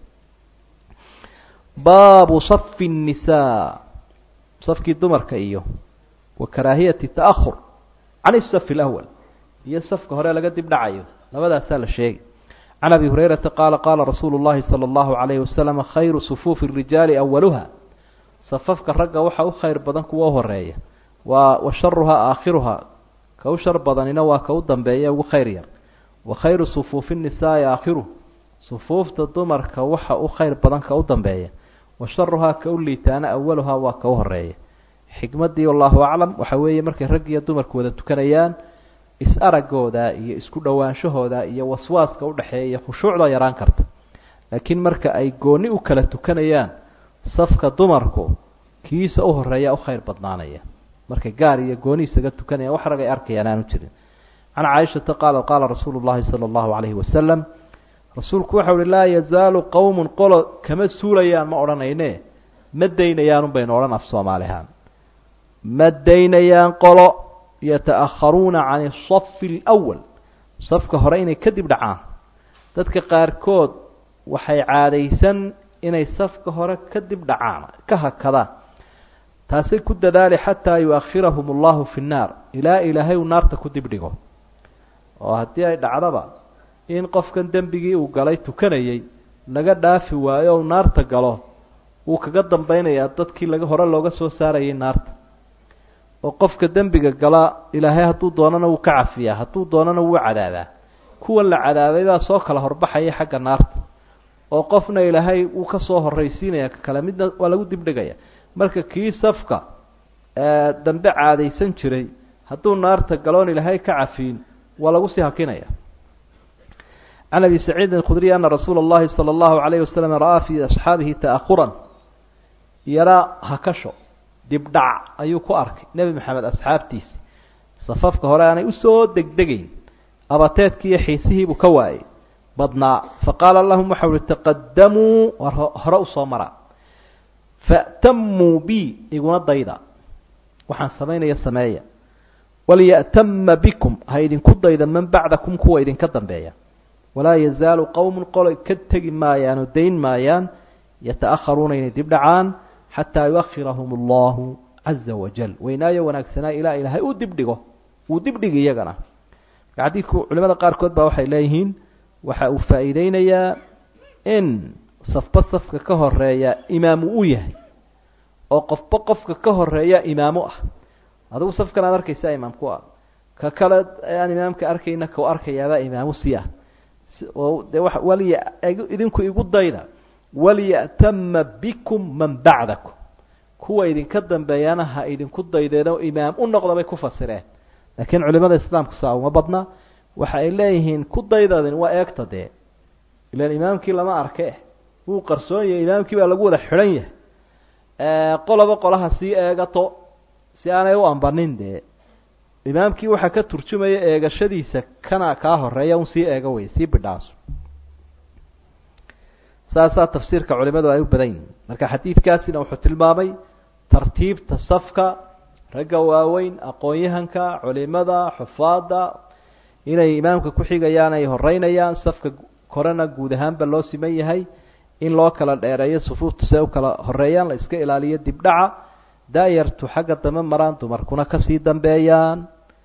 baabu saffi nisaa safki dumarka iyo wa karaahiyati ta'akhur عن الصف الأول iyo safka hore laga dib dhacayo labadaas la sheegay عن أبي هريرة قال رسول الله صلى الله عليه وسلم خير صفوف الرجال أولها صففك الرجا وحا خير بدن كوا هريه وشرها آخرها كو شر بدن نوا كو دنبيه وخير وخير صفوف النساء آخره sufuufta dumarka waxa u khayr badan ka u dambeeya wa sharuhaa ka u liitaana awaluhaa waa ka u horeeya xikmaddii wallahu aclam waxa weeye markay rag iyo dumarku wada tukanayaan is-aragooda iyo isku dhowaanshahooda iyo waswaaska udhexeeya iyo khushuucda yaraan karta laakiin marka ay gooni u kala tukanayaan safka dumarku kiisa u horeeya u khayr badnaanaya markay gaar iyo gooni isaga tukanayaan wax rag ay arkayaan aanu jirin can caaishata qaala rasuulu llahi sala allahu calayhi wasalam rasuulku waxau uhi laa yazaalu qowmun qolo kama suulayaan ma odhanayne ma daynayaan un baynu odhan af soomaali ahaan ma daynayaan qolo yata'akharuuna can asafi alawal safka hore inay kadib dhacaan dadka qaarkood waxay caadaysan inay safka hore kadib dhacaan ka hakadaan taasay ku dadaali xataa yu-akhirahum allahu fi nnaar ilaa ilaahay uu naarta ku dib dhigo oo haddii ay dhacdaba in qofkan dembigii uu galay tukanayay laga dhaafi waayo u naarta galo wuu kaga dambaynayaa dadkii hore looga soo saarayay naarta oo qofka dembiga gala ilaahay hadduu doonana wuu ka cafiyaa hadduu doonana wuu cadaabaa kuwan la cadaabay baa soo kala horbaxaya xagga naarta oo qofna ilaahay wuu ka soo horraysiinaya ka kale midna waa lagu dibdhigaya marka kii safka dambe caadaysan jiray hadduu naarta galoon ilaahay ka cafiin waa lagu sii hakinaya can abi saciidin alkhudriy ana rasuula اllahi salى اllahu alayhi wasalam ra'aa fii asxaabihi ta'ahuran yaraa hakasho dibdhac ayuu ku arkay nebi maxamed asxaabtiisi safafka hore aanay usoo degdegayn abateedkii iyo xiisihiibuu ka waayay badnaa faqaala lahum waxa uhi taqadamuu war hore usoo mara fa'tamuu bi iguna dayda waxaan samaynaya sameeya waliya'tama bikum ha idinku dayda man bacdakum kuwa idinka dambeeya walaa yazaalu qowmun qolay ka tegi maayaan oo dayn maayaan yata'akharuuna inay dib dhacaan xataa yuakhirahum allahu caza wajal weynaayo wanaagsanaa ilaa ilaahay uu dibdhigo uu dibdhigi iyagana xadiidku culimada qaarkood baa waxay leeyihiin waxa uu faa'iideynayaa in safba safka ka horeeya imaamu u yahay oo qofba qofka ka horeeya imaamu ah adigu safkan aad arkaysaa imaamku ah ka kale aan imaamka arkayna ka arkayaabaa imaamu si ah oo de waliya idinku igu dayda waliya'tama bikum man bacdakum kuwa idinka dambeeyana ha idinku daydeeno imaam u noqda bay ku fasireen laakiin culimada islaamku saa uma badna waxa ay leeyihiin ku daydadin waa eegta dee ilaan imaamkii lama arke wuu qarsoon yahay imaamkii baa lagu wada xidhan yahay qoloba qolaha sii eegato si aanay u ambanin dee imaamkii waxaa ka turjumaya eegashadiisa kana kaa horeeya un sii eega wey sii bidhaaso saasaa tafsiirka culimadu ay u badan yihin marka xadiidkaasina wuxuu tilmaamay tartiibta safka ragga waaweyn aqoon-yahanka culimada xufaada inay imaamka ku xigayaan ay horeynayaan safka korena guud ahaanba loo siman yahay in loo kala dheereeyo sufuufta si ay u kala horeeyaan la iska ilaaliyo dibdhaca daayartu xagga dambe maraan dumarkuna kasii dambeeyaan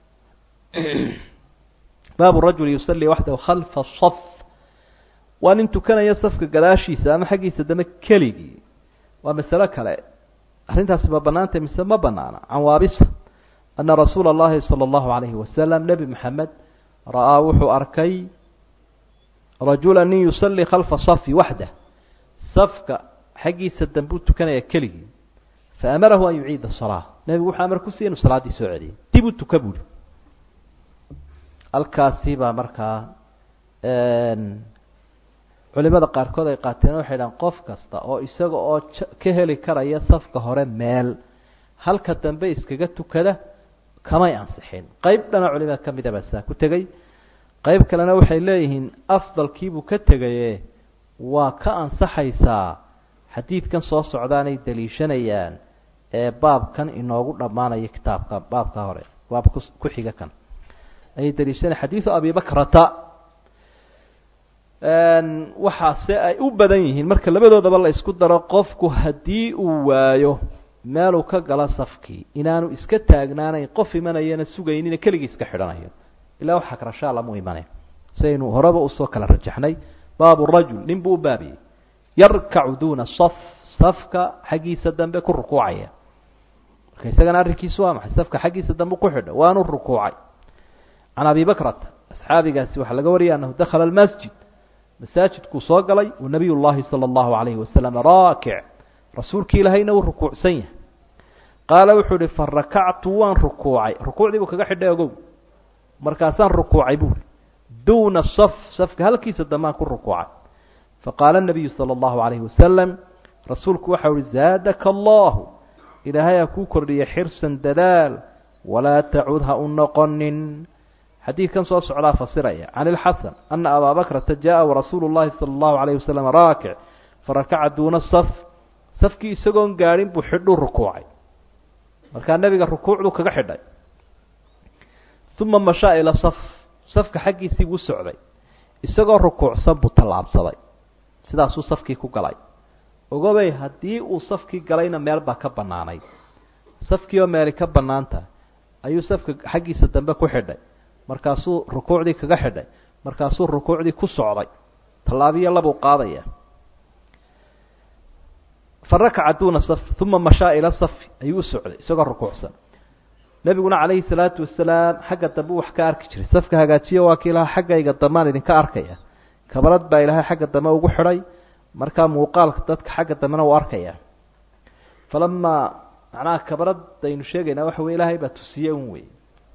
baabu rajuli yusalii waxdahu khalfa saf waa nin tukanaya safka gadaashiisa ama xaggiisa dambe keligii waa masalo kale arrintaasi ma banaantay mise ma banaana can waabisa ana rasuula اllahi salى اllahu alayhi wasalam nebi maxamed ra'aa wuxuu arkay rajula nin yusalii khalfa safi waxdah safka xaggiisa dambe u tukanaya keligii faamarahu an yuciida salaa nebigu wuxuu amar ku siiyay inuu salaaddii soo celiyay dib u tuka buuli halkaasi baa markaa culimada qaarkood ay qaateen waxay dhahan qof kasta oo isaga oo ka heli karaya safka hore meel halka dambe iskaga tukada kamay ansixin qayb dhana culimada ka mida baa saa ku tegey qayb kalena waxay leeyihiin afdalkiibuu ka tegaye waa ka ansaxaysaa xadiidkan soo socdaanay daliishanayaan ee baabkan inoogu dhammaanaya kitaabka baabka hore baabka ku xiga kan ayay daliishanaya xadiidu abi bakrata waxaase ay u badan yihiin marka labadoodaba la isku daro qofku haddii uu waayo meeluu ka galo safkii inaanu iska taagnaanayn qof imanayana sugaynina keligii iska xidhanayo ilaa waxa karashaa lamu imanay saynu horeba usoo kala rajaxnay baabu rajul nin buu u baabiyey yarkacu duuna saf safka xaggiisa dambe ku rukuucaya marka isagana arrinkiisu waa maxay safka xaggiisa dambe ku xidha waanu rukuucay can abi bakrata asxaabigaasi waxaa laga wariyay annahu dakhala almasjid masaajidkuu soo galay uu nabiy llaahi sala allahu calayhi wasalam raakic rasuulkii ilaahayna uu rukuucsan yahay qaala wuxuu ihi farakactu waan rukuucay rukuucdii buu kaga xidhay ogow markaasaan rukuucay buuri duuna saf safka halkiisa dambaan ku rukuucay faqaala nabiyu sala allahu calayhi wasalam rasuulku waxau ihi zaadaka allahu ilaahay ha kuu kordhiya xirsan dadaal walaa tacud ha u noqonin xadiidkan soo socdaa fasiraya can ilxasan ana abaa bakrata jaa warasuulu llahi sala allahu calayhi wasalam raakic farakaca duuna saf safkii isagoon gaadhin buu xidhuu rukuucay markaa nebiga rukuucduu kaga xidhay uma mashaa ila saf safka xaggiisii buu socday isagoo rukuucsan buu tallaabsaday sidaasuu safkii ku galay ogobay haddii uu safkii galayna meel baa ka bannaanayd safkii oo meeli ka bannaanta ayuu safka xaggiisa dambe ku xidhay markaasuu rukuucdii kaga xidhay markaasuu rukuucdii ku socday tallaabiyo labuu qaadaya farakaca duuna saf uma mashaa ila safi ayuu u socday isagoo rukuucsan nebiguna calayhi salaatu wasalaam xagga dambe wax ka arki jiray safka hagaajiya waa kii ilaha xaggayga dambaan idinka arkaya kabalad baa ilaahay xagga dambe ugu xidhay markaa muuqaalka dadka xagga dambena uu arkaya falamaa macnaha kabaradaynu sheegaynaa waxa wey ilaahay baa tusiye un wey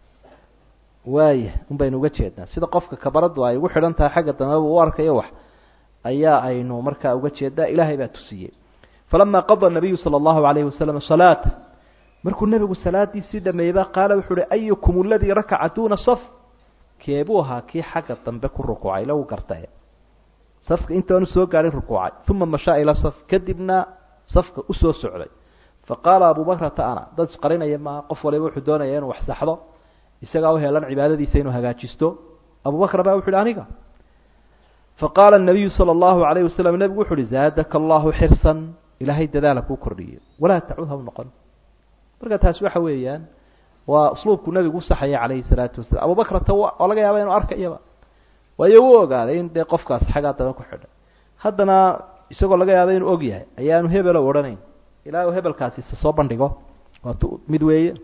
waaya un baynu uga jeednaa sida qofka kabaradu ay ugu xidhan tahay xagga dambeba u arkayo wax ayaa aynu markaa uga jeedaa ilaahay baa tusiyey falamaa qada nabiyu sala allahu calayhi wasalam salaata markuu nebigu salaadiisii dhameeyba qaala wuxuu uhi ayukum aladii rakaca duuna saf keebuu ahaa kii xagga dambe ku rukuucay lagu gartae safka intaanu soo gaadhin rukuucay uma mashaa ila saf kadibna safka usoo socday faqaala abu bakrata ana dad isqarinaya maaha qof waliba wuxuu doonaya inuu wax saxdo isagaa u heelan cibaadadiisa inuu hagaajisto abu bakr baa wuxu uhi aniga faqaala nabiyu sala allahu calayhi wasalam nebigu wuxu uhi zaadaka allahu xirsan ilaahay dadaala kuu kordhiyo walaa tacud ha u noqon marka taasi waxa weeyaan waa usluubku nebigu usaxaya calayhi salaatu wasalam abu bakrata oo laga yaaba inuu arkayaba waayo u ogaaday in dee qofkaas xaggaa daba ku xidhay haddana isagoo laga yaaba inuu og yahay ayaanu hebelo odhanayn ilaa uu hebelkaasi soo bandhigo waa mid weeye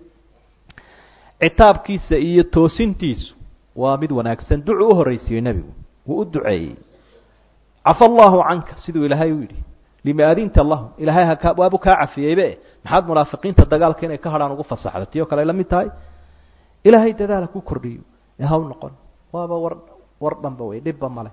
citaabkiisa iyo toosintiisu waa mid wanaagsan ducuu uhorreysiiyey nebigu wuu u duceeyey cafa allahu canka siduu ilaahay u yidhi lima adinta lahum ilaahay waabu kaa cafiyeybe maxaad munaafiqiinta dagaalka inay ka hadhaan ugu fasaxdo tii oo kale ay la mid tahay ilaahay dadaala ku kordhiyo ee ha u noqon waaba war dhanba wey dhibba male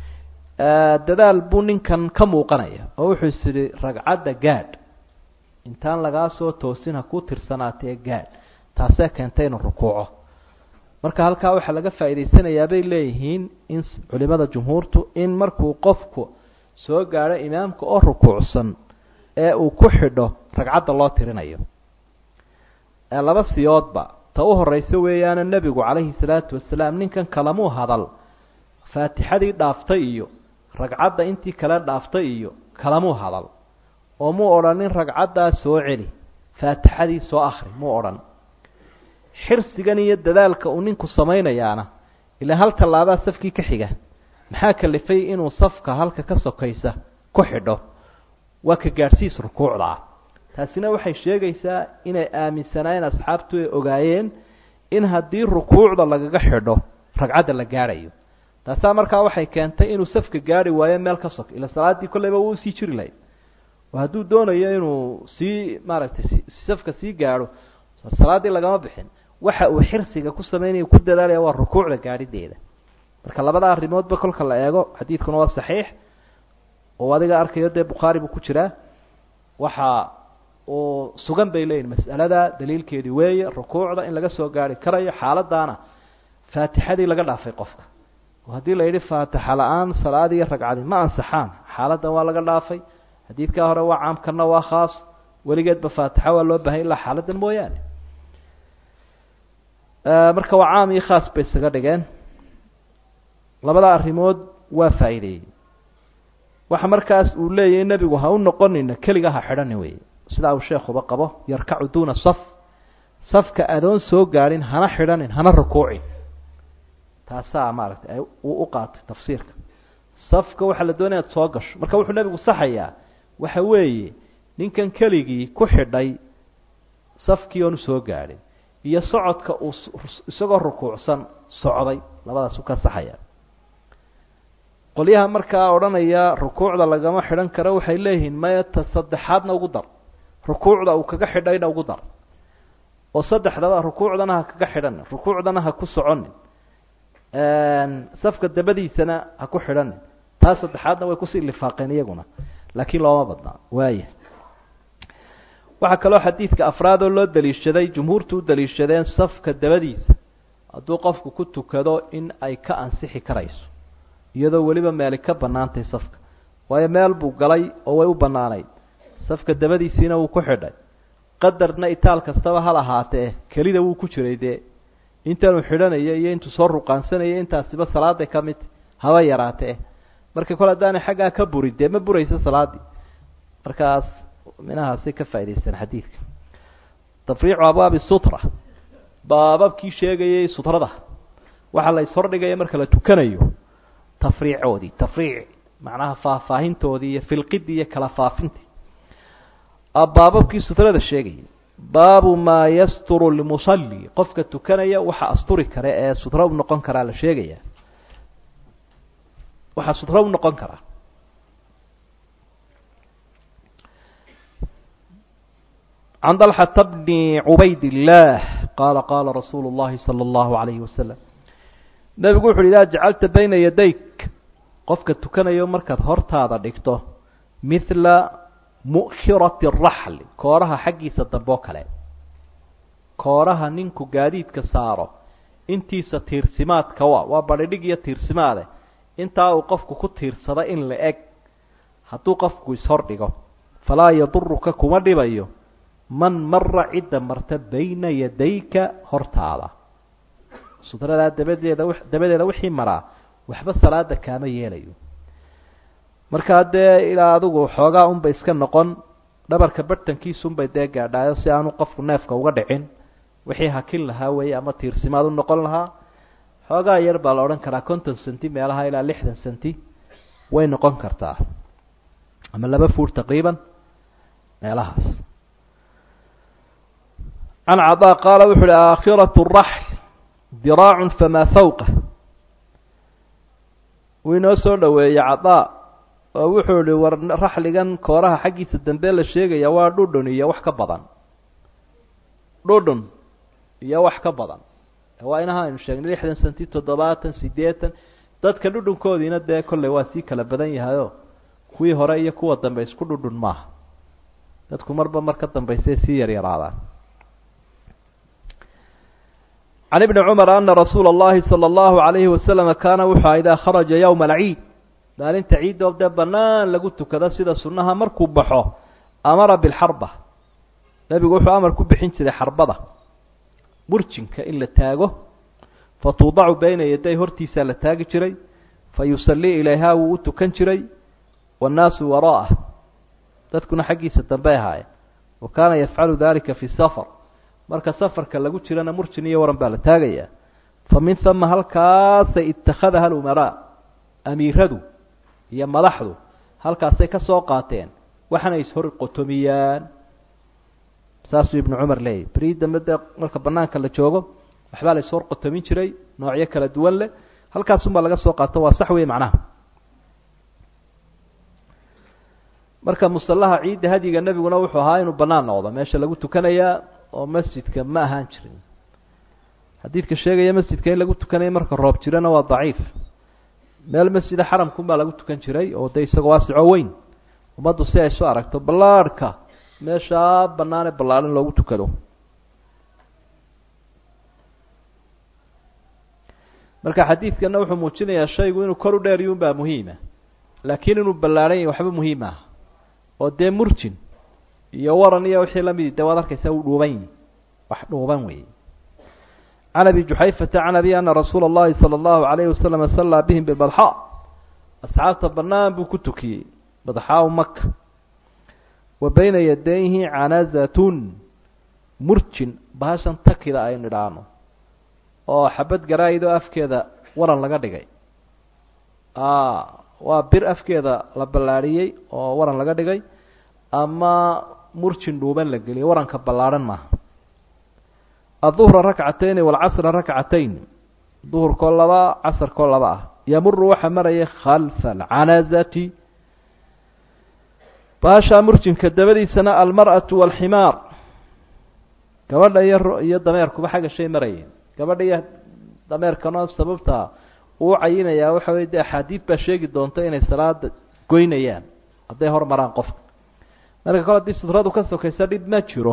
dadaal buu ninkan ka muuqanaya oo wuxuu is idhi ragcadda gaadh intaan lagaa soo toosin ha ku tirsanaatee gaadh taasee keentay inuu rukuuco marka halkaa waxaa laga faa'idaysanayaa bay leeyihiin in culimada jumhuurtu in markuu qofku soo gaadho imaamka oo rukuucsan ee uu ku xidho ragcadda loo tirinayo laba siyoodba ta u horeysa weeyaana nebigu calayhi salaatu wasalaam ninkan kalamuu hadal faatixadii dhaaftay iyo ragcadda intii kale dhaaftay iyo kalamuu hadal oo muu odhanin ragcaddaa soo celi faatixadii soo akhri muu odhan xirsigan iyo dadaalka uu ninku samaynayaana ilaa hal tallaabaa safkii ka xiga maxaa kalifay inuu safka halka ka sokaysa ku xidho waa ka gaadhsiis rukuucda ah taasina waxay sheegaysaa inay aaminsanaayeen asxaabtu ay ogaayeen in haddii rukuucda lagaga xidho ragcadda la gaadhayo taasaa markaa waxay keentay inuu safka gaadhi waayo meel ka sok ila salaaddii kolleyba wuu sii jiri lahayd oo hadduu doonayo inuu sii maaragtay safka sii gaadho salaaddii lagama bixin waxa uu xirsiga ku sameynaya ku dadaalaya waa rukuucda gaadhideeda marka labada arrimoodba kolka la eego xadiidkuna waa saxiix oo adiga arkayo dee bukhaari buu ku jiraa waxa uu sugan bay leeyihin mas'alada daliilkeedii weeye rukuucda in laga soo gaari karayo xaaladaana faatixadii laga dhaafay qofka oo haddii la yidhi faatixa la-aan salaad iyo ragcadi ma ansaxaan xaaladan waa laga dhaafay xadiidkaa hore waa caam kana waa khaas weligeedba faatixa waa loo bahay ilaa xaaladan mooyaane marka waa caam iyo khaas bay isaga dhigeen labada arrimood waa faa'iideeyey waxa markaas uu leeyahay nebigu ha u noqonina keliga ha xidhani wey sidaa uu sheekuba qabo yarkacu duuna saf safka adoon soo gaadhin hana xidhanin hana rukuucin taasaa maaragtay uu u qaatay tafsiirka safka waxaa la doonaya ad soo gasho marka wuxuu nebigu saxayaa waxa weeye ninkan keligii ku xidhay safkii oonu soo gaadhin iyo socodka uu isagoo rukuucsan socday labadaas u ka saxaya qolyaha markaa odhanaya rukuucda lagama xidhan karo waxay leeyihiin maya ta saddexaadna ugu dar rukuucda uu kaga xidhayna ugu dar oo saddexdaba rukuucdana ha kaga xidhanin rukuucdana ha ku soconin safka dabadiisana ha ku xidhanin taa saddexaadna way kusii lifaaqeen iyaguna laakiin looma badnaa waaya waxaa kaloo xadiidka afraad oo loo daliishaday jumhuurtu u daliishadeen safka dabadiisa hadduu qofku ku tukado in ay ka ansixi karayso iyadoo weliba meeli ka bannaantay safka waayo meel buu galay oo way u bannaanayd safka dabadiisiina wuu ku xidhay qadarna itaal kastaba hal ahaatee kelida wuu ku jiray dee intaanu xidhanaya iyo intuu soo ruqaansanaya intaasiba salaaday ka mid haba yaraatee marka kole haddaanay xaggaa ka burin dee ma burayso salaaddii markaas minahaasay ka faa'idaystaan xadiidka tafriicu abwaabi sutra baababkii sheegayay sutrada waxaa la ishordhigaya marka la tukanayo tafriicoodii tafriic macnaha faahfaahintoodii iyo filqidii iyo kala faafintii baababkii sutrada sheegayay baabu maa yasturu lmusalli qofka tukanaya waxa asturi kare ee sutra u noqon karaa la sheegaya waxaa sutra u noqon karaa عن طلحة بن عبيد الله قال قال رسول الله صلى الله عليه وسلم نبي يقول إذا جعلت بين يديك قفك تكنا يوم مركز هرت هذا دكتو مثل مؤخرة الرحل كورها حقي ستبوك عليه كورها نينكو قاديد كساره انتي ستيرسمات كوا وبردقية تيرسمات انتا وقفك كتير صدائن لأك هتو قفك يسهر ديكو فلا يضرك كمدي بيو man mara cidda marta bayna yadayka hortaada sutradaa dabadeeda wixii maraa waxba salaada kaama yeelayo markaa dee ilaa adigu xoogaa unbay iska noqon dhabarka bartankiisunbay dee gaadhaayo si aanu qofku neefka uga dhicin wixii hakin lahaa weeye ama tiirsimaad u noqon lahaa xoogaa yar baa la odhan karaa 50 centi meelaha ilaa 60 centi way noqon kartaa ama 2 fuur taqriiban meelahaas عن عطاء قال وحل آخرة الرحل ذراع فما فوقه وينوسو دوي عطاء وحل رحل كان كورها حقي الدنبيل الشيء يا ودودن يا وح كبدن دودن يا وح كبدن وينها إن شاء الله 60 سنتي 7 8 dadka dhudhunkoodiina dee kolley waa sii kala badan yahayo kuwii hore iyo kuwa dambe isku dhudhun maaha dadku marba marka dambeysay sii yaryaraadaan عن ابن عمر أن رسول الله صلى الله عليه وسلم كان وحى إذا خرج يوم العيد قال انت عيد وابدا بنان لقلت كذا سيدا سنها مركب بحوه أمر بالحربة نبي يقول أمر كب حين سيدا حربة مرشن كإلا تاغه فتوضع بين يديه هرتي سالة تاغ جري فيصلي إليها وتكن جري والناس وراءه تتكون حقي ستنبيها وكان يفعل ذلك في السفر marka safarka lagu jirana murjin iyo waran baa la taagaya famin thumma halkaas ittakhadha al-umara amiradu iyo madaxdu halkaas ay ka soo qaateen waxana is hor qotomiyaan saas ibn umar leey bariida marka banaanka la joogo waxba la is hor qotomin jiray noocyo kala duwan leh halkaas uma laga soo qaato waa sax weey macnaha marka musallaha ciid hadiga nabiguna wuxuu ahaa inuu banaan noqdo meesha lagu tukanaya oo masjidka ma ahaan jirin xadiidka sheegaya masjidka in lagu tukanayo marka roob jirana waa daciif meel masjida xaramku baa lagu tukan jiray oo day isagoo waasico weyn umadu si ay soo aragto ballaarka meesha banaane ballaaran loogu tukado marka xadiidkana wuxuu muujinayaa shaygu inuu kor u dheer yuun baa muhiima laakiin inuu ballaaran yahay waxba muhiim ah oo dee murjin iyo waran iyo wixii la mid dawaad arkaysa uu dhuuban wax dhuuban weey عن ابي جحيفة عن ابي ان رسول الله صلى الله عليه وسلم صلى بهم بالبلحاء اصحاب البنان بكتكي بضحاء مكة وبين يديه عنزة مرجن بهاشن تكيدا اي ندانو oo xabad garaayido afkeeda waran laga dhigay waa bir afkeeda la ballaariyay oo waran laga dhigay ama murjin dhuuban la geliyay waranka ballaaran ma الظهر ركعتين والعصر ركعتين ظهر كل لبا عصر كل لبا yamuru waxa maraya khalfa alcanazati baashaa murjinka dabadiisana almar'atu waalximaar gabadha iyo dameerkuba xagga shay marayeen gabadha iyo dameerkana sababta uu cayinayaa waxa weeye dee axaadiid baa sheegi doonta inay salaada goynayaan hadday hor maraan qofka marka kale haddii sutradu ka sokaysa dhib ma jiro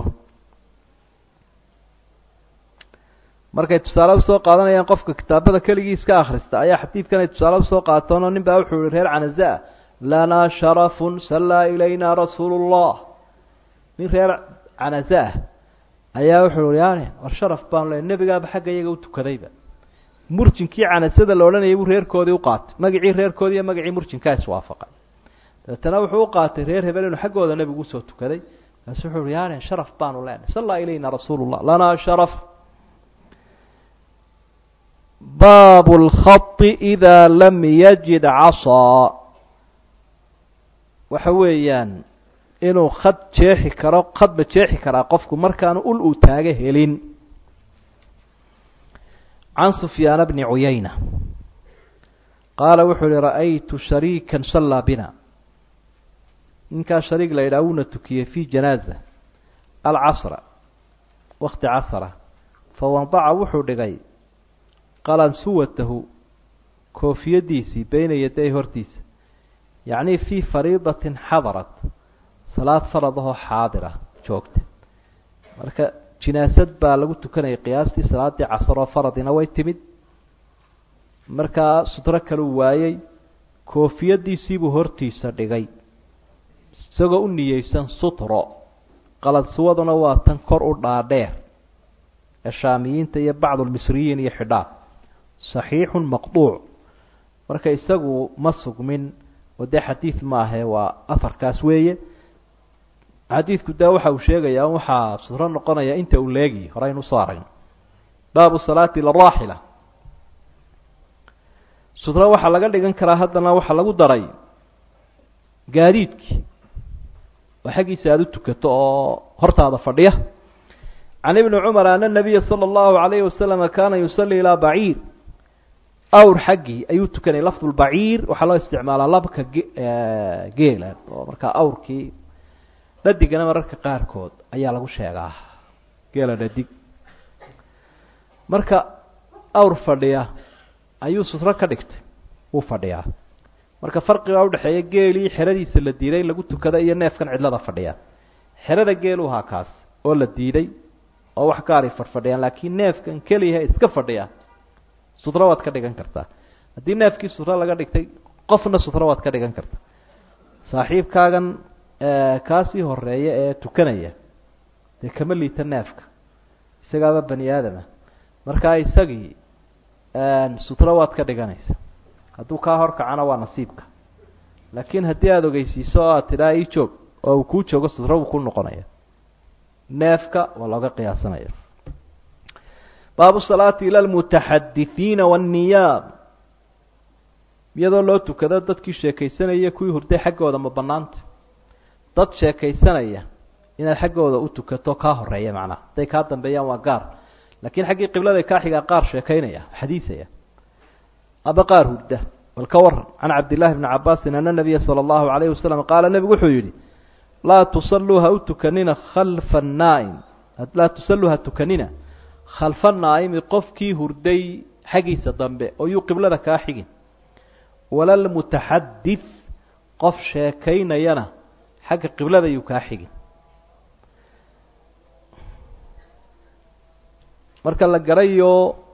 markay tusaale usoo qaadanayaan qofka kitaabada keligii iska akhrista ayaa xadiidkan ay tusaale usoo qaatoonoo nin baa wuxuu yihi reer canazaa lanaa sharafun sallaa ilayna rasuulu llah nin reer canaza ah ayaa wuxuu i yaani war sharaf baanu le nebigaaba xagga iyaga u tukadayba murjinkii canasada la odhanayay buu reerkoodii u qaatay magacii reerkoodii iyo magacii murjinkaa iswaafaqay dabeetana wuxuu u qaatay reer hebel inuu xaggooda nebigu usoo tukaday kaas wuxuu i yaani sharaf baanu leenahay sallaa ilayna rasuulu llah lanaa sharaf baabu lkhai idaa lam yajid casaa waxa weeyaan inuu khad jeexi karo khadba jeexi karaa qofku markaanu ul uu taaga helin can sufyaana bni cuyayna qaala wuxuu yihi ra'aytu shariikan sallaa bina ninkaa shariik la yidhaha wuuna tukiyey fii janaaza alcasra wakti casra fawadaca wuxuu dhigay qalansuwatahu koofiyadiisii beyna yaday hortiisa yacni fii fariidatin xadarat salaad faradahoo xaadira joogta marka jinaasad baa lagu tukanayay qiyaastii salaaddii casar oo faradina way timid markaa sutro kaleu waayey koofiyadiisiibuu hortiisa dhigay isagoo u niyeysan sutro qalansuwaduna waa tan kor u dhaadheer ee shaamiyiinta iyo bacdulmisriyiin iyo xidhaa saxiixun maqduuc marka isagu ma sugmin oo dee xadiid maahe waa afarkaas weeye xadiidku daa waxa uu sheegayaa waxaa sutro noqonaya inta uu leegi horeynu usoo aragno baabu salaati liraaxila sutro waxaa laga dhigan karaa haddana waxaa lagu daray gaadiidkii oo xaggiisa aada u tukato oo hortaada fadhiya can ibni cumar ana nabiya sala allahu alayhi wasalama kaana yusalli ilaa baciir awr xaggii ayuu tukanayay lafdulbaciir waxaa loo isticmaalaa labka geela oo markaa awrkii dhadigana mararka qaarkood ayaa lagu sheegaa geela dhadig marka awr fadhiya ayuu sutro ka dhigtay wuu fadhiyaa marka farqigaa udhexeeya geelii xeradiisa la diiday lagu tukada iyo neefkan cidlada fadhiya xerada geeluhaa kaas oo la diiday oo wax gaaray fadhfadhiyaan laakiin neefkan keliyaha iska fadhiya sutro waad ka dhigan kartaa haddii neefkii sutro laga dhigtay qofna sutro waad ka dhigan kartaa saaxiibkaagan kaasii horeeya ee tukanaya dee kama liita neefka isagaaba bani aadama markaa isagii sutro waad ka dhiganaysa hadduu kaa horkacana waa nasiibka laakiin haddii aada ogeysiiso oo aad tidhaa ii joog oo uu kuu joogo sutro buu ku noqonaya neefka waa looga qiyaasanaya baabu salaati ila almutaxadithiina waanniyaam iyadoo loo tukado dadkii sheekaysanaya kuwii hurday xaggooda ma banaanta dad sheekaysanaya inaad xaggooda u tukato kaa horeeya macnaha hadday kaa dambeeyaan waa gaar laakiin xaggii qiblada kaa xigaa qaar sheekaynaya xadiisaya aba qaar hurda bal ka waran can cabdillahi bni cabaasin ana nabiya sala allahu alayhi wasalam qaala nebigu wuxuu yidhi laa tusalluu ha u tukanina khalfa naaim laa tusalluu ha tukanina khalfa naaimi qofkii hurday xaggiisa dambe oo yuu qiblada kaa xigin wala lmutaxadith qof sheekaynayana xagga qiblada yuu kaa xigin marka la garayo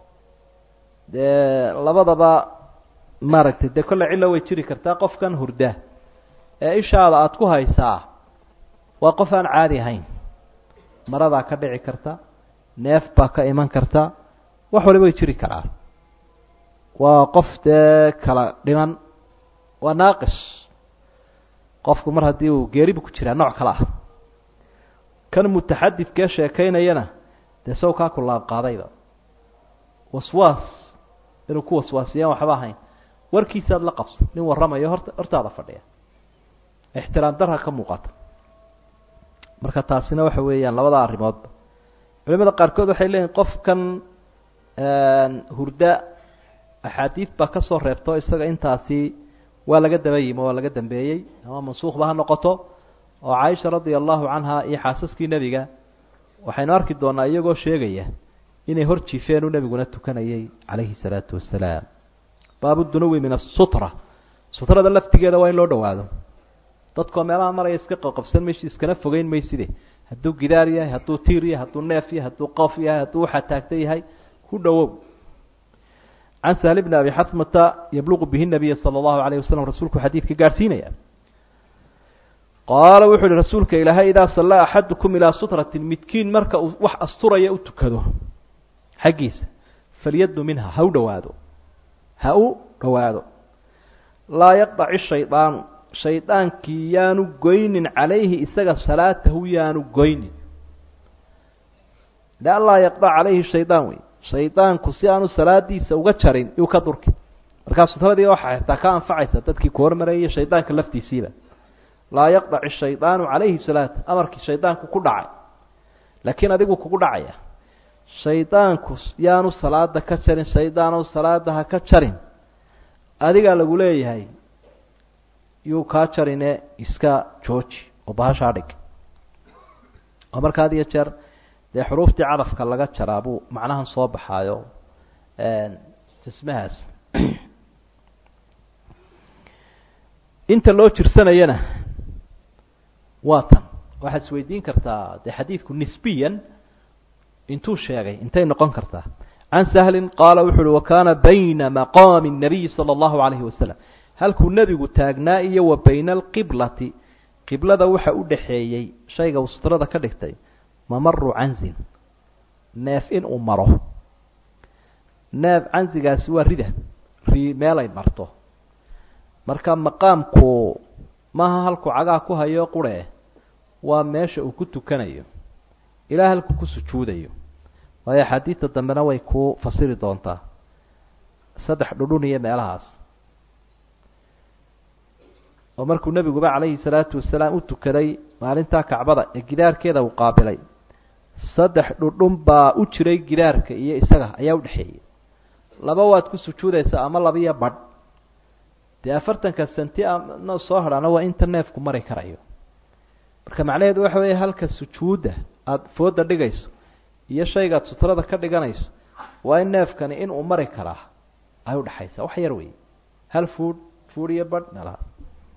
dee labadaba maaragtay dee kolle cillo way jiri kartaa qofkan hurda ee ishaada aada ku haysaa waa qof aan caadi ahayn maradaa ka dhici karta neef baa ka iman karta wax waliba way jiri karaa waa qof dee kala dhiman waa naaqis qofku mar haddii uu geeribu ku jiraa nooc kale ah kan mutaxadidkee sheekaynayana dee saw kaa ku laabqaadayba waswaas inuu ku waswaasiyaan waxba ahayn warkiisaad la qabsan nin warramayo hortaada fadhiya ixtiraam darha ka muuqata marka taasina waxa weeyaan labada arrimoodba culimada qaarkood waxay leeyihin qofkan hurda axaadiid baa ka soo reebto isaga intaasi waa laga dabayimo waa laga dambeeyey ama mansuukhba ha noqoto oo caaisha radia allahu canha iyo xaasaskii nebiga waxaynu arki doonaa iyagoo sheegaya inay hor jiifeen uu nebiguna tukanayay calayhi salaatu wasalaam baabu dunuwi min asutra sutrada laftigeeda waa in loo dhawaado dadkoo meelaha maraya iska qabsan maysid iskana fogeyn mayside hadduu gidaar yahay hadduu tiir yahay hadduu neef yahay hadduu qof yahay hadduu waxaa taagta yahay ku dhowow can sahl bni abi xatmata yabluqu bihi nabiya sala allahu alayh wasalam rasuulku xadiidka gaadhsiinaya qaala wuxuu uhi rasuulka ilaahay idaa sallaa axadukum ilaa sutratin midkiin marka uu wax asturaya u tukado xaggiisa falyadnu minha ha u dhawaado laa yaqdaci shaydaanu shaydaankii yaanu goynin calayhi isaga salaatahu yaanu goynin lianlaa yaqdac calayhi shaydaan wey shaydaanku si aanu salaadiisa uga jarin yuu ka durki markaa sutradii waxaa xitaa ka anfacaysa dadkii ku hormarayay shaydaanka laftiisiiba laa yaqdac shaydaanu calayhi salaata amarkii shaydaanku ku dhacay laakiin adigu kugu dhacaya shaydaanku yaanu salaada ka jarin shaydaanow salaada ha ka jarin adigaa lagu leeyahay yuu kaa jarine iska jooji oo bahashaa dhig oo marka had iyo jeer dee xuruuftii cadafka laga jaraa buu macnahan soo baxaayo jismahaas inta loo jirsanayana waa tan waxaad isweydiin kartaa dee xadiidku nisbiyan intuu sheegay intay noqon kartaa can sahlin qaala wuxu uhi wakana bayna maqaami الnabiyi salى اllahu alayhi wasalam halkuu nebigu taagnaa iyo wa bayna alqiblati qiblada waxa u dhaxeeyey shayga uu sutrada ka dhigtay mamaru canzin neef in uu maro neef canzigaasi waa rida meelay marto marka maqaamku maaha halkuu cagaa ku hayo qurhe waa meesha uu ku tukanayo ilaa halkuu ku sujuudayo waayo axaadiidta dambena way ku fasiri doontaa 3 dhudhun iyo meelahaas oo markuu nebiguba calayhi salaatu wasalaam u tukaday maalintaa kacbada ee gidaarkeeda uu qaabilay 3 dhudhun baa u jiray gidaarka iyo isaga ayaa udhexeeyey 2 waad ku sujuudaysaa ama 2 badh dee 40 senti no soo hadhaana waa inta neefku mari karayo marka macnaheedu waxa weeye halka sujuudda aada fooda dhigayso iyo shaygaad sutrada ka dhiganayso waa in neefkani in uu mari karaa ay udhexaysaa wax yar wey hal fuud iyo badh meelahaas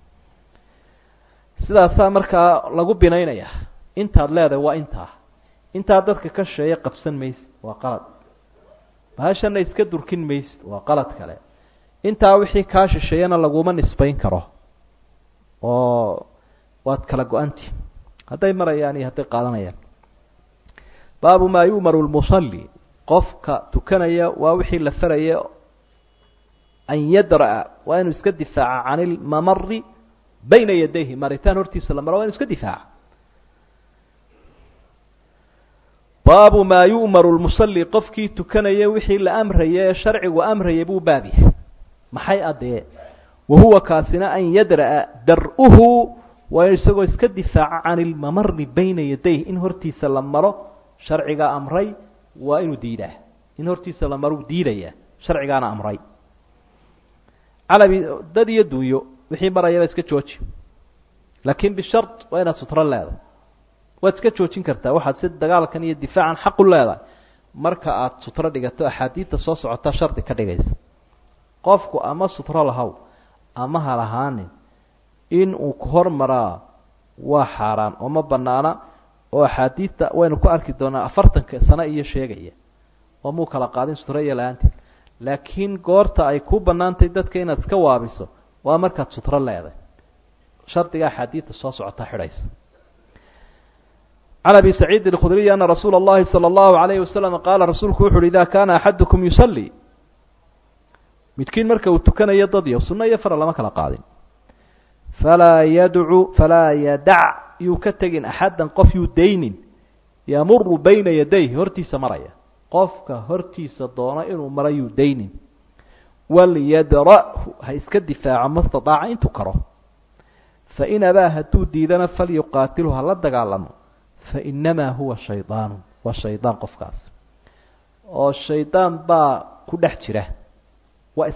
sidaasaa markaa lagu binaynaya intaad leedahay waa intaa dadka ka sheeye qabsan maysid waa qalad bahashana iska durkin maysid waa qalad kale intaa wixii kaa shisheeyana laguma nisbayn karo oo waad kala go-anti hadday marayaan iyo hadday qaadanayaan baabu maa yu'maru lmusalli qofka tukanaya waa wixii la faraya an yadra'a waa inuu iska difaaca can ilmamari bayna yadayhi maritaan hortiisa la maro waa inu iska difaaca baabu maa yu'maru lmusalli qofkii tukanaya wixii la amraya ee sharcigu amraya buu baab yahay maxay adee wahuwa kaasina an yadra'a dar-uhu waa inu isagoo iska difaaca can ilmamari bayna yadayhi in hortiisa la maro sharcigaa amray waa inuu diidaa in hortiisa la maro diidaya sharcigaana amray calabi dad iyo dunyo wixii marayaba iska jooji laakiin bishart waa inaad sutro leedahay waad iska joojin kartaa waxaad si dagaalkan iyo difaacan xaq u leedahay marka aad sutro dhigato axaadiidta soo socota shardi ka dhigaysa qofku ama sutro lahow ama ha lahaanin in uu ku hormaraa waa xaaraan oo ma banaana oo axaadiidta waynu ku arki doonaa 40 sano iyo sheegaya oo muu kala qaadin sutro iyo la-aanteed laakiin goorta ay ku banaantay dadka inaad iska waabiso waa markaad sutro leedahay shardiga axaadiidta soo socota xidhaysa can abi saciid alkhudriy ana rasuula اllahi salى اllahu alayhi wasalam qaala rasuulku wuxu uhi ida kaana axadukum yusalli midkiin marka uu tukanayo dadyo sunno iyo fara lama kala qaadin falaa yadac yuu ka tegin axaddan qof yuu daynin yamuru bayna yadayhi hortiisa maraya qofka hortiisa doona inuu mara yuu daynin walyadra'hu ha iska difaaco ma stataaca intuu karo fain abaa hadduu diidana falyuqaatilhu hala dagaalamo fainamaa huwa shaydaanu waa shaydaan qofkaas oo shaydaan baa ku dhex jira waa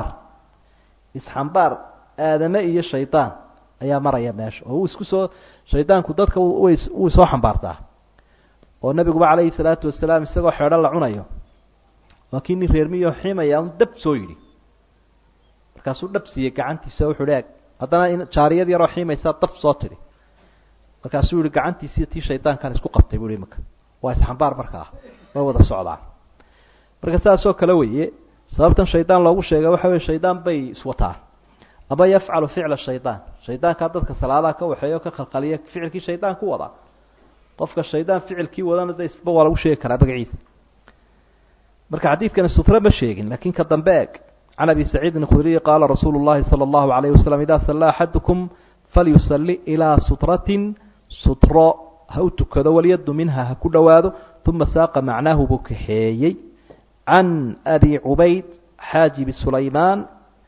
isxambaar aadame iyo shaydaan ayaa maraya meesha oo uu isku soo shaydaanku dadka uu soo xambaartaa oo nabiguba calayhi salaatu wasalaam isagoo xeedho la cunayo waa kii nin reer miyo ximaya un dab soo yidhi markaasuu dhab siiyey gacantiisa wuxuu hi haddana jaariyad yaroo xiimaysaa dab soo tidhi markaasuu yihi gacantiisiiyo tii shaydaankan isku qabtay buu hi imaka waa isxambaar markaa way wada socdaan marka saasoo kale weeye sababtan shaydaan loogu sheegay waxa weye shaydaan bay iswataan ama yafcalu ficla shaydaan shaydaankaa dadka salaadaha ka waxeeya o ka khalkhaliya ficilkii shaydaan ku wadaa qofka shaydaan ficilkii wadana de isba waa lagu sheegi karaa magaciisa marka xadiidkani sutre ma sheegin laakiin ka dambe eg can abi saciidin khudriyi qaala rasuulu llahi sala allahu alayh wasalam idaa sallaa axadukum falyusalli ilaa sutratin sutro ha u tukado walyaddu minha ha ku dhowaado uma saaqa macnaahu buu kaxeeyey can abi cubayd xaajibi sulaymaan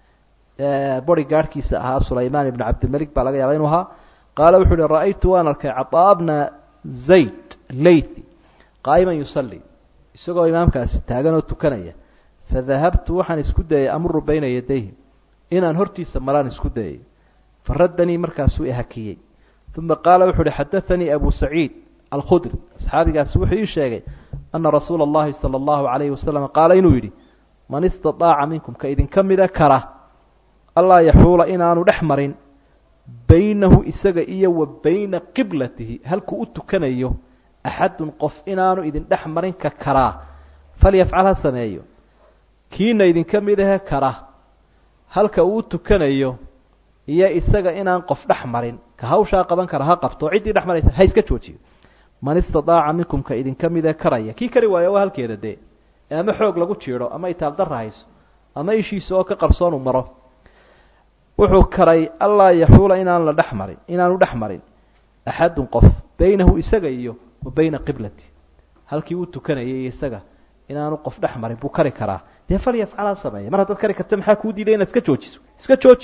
bori gaarhkiisa ahaa sulaymaan ibn cabdilmalik baa laga yaaba inuu ahaa qaala wuxu uhi ra'aytu waan arkay caطaa bna zayd leythi qaa'iman yusalli isagoo imaamkaasi taagan oo tukanaya fadahabtu waxaan isku dayay amuru bayna yadayhi inaan hortiisa maraan isku dayay faraddanii markaasuu ihakiyey uma qaala wuxu uhi xadaanii abu saciid alkhudri asxaabigaasi wuxuu ii sheegay ana rasuula اllahi salى اllahu alayhi wasalam qaala inuu yidhi man istaطaaca minkum ka idinka mida kara allaa yaxuula inaanu dhex marin baynahu isaga iyo wa bayna qiblatihi halkuu u tukanayo axadun qof inaanu idin dhex marin ka karaa falyafcal ha sameeyo kiina idinka mid ahe kara halka uu tukanayo iyo isaga inaan qof dhex marin ka hawshaa qaban kara ha qabto ciddii dhex maraysa ha iska joojiyo man istaطaaca minkum ka idinka mid ee karaya kii kari waayo waa halkeeda dee ama xoog lagu jiidho ama itaaldara hayso ama ishiisa oo ka qarsoon u maro wuxuu karay allaa yaxuula inaanu dhex marin axadun qof baynahu isaga iyo wa bayna qiblati halkii uu tukanayay iyo isaga inaanu qof dhex marin buu kari karaa dee falyafcal ha sameeya mar haddaad kari karta maxaa kuu diiday inaad iska joojiso iska jooji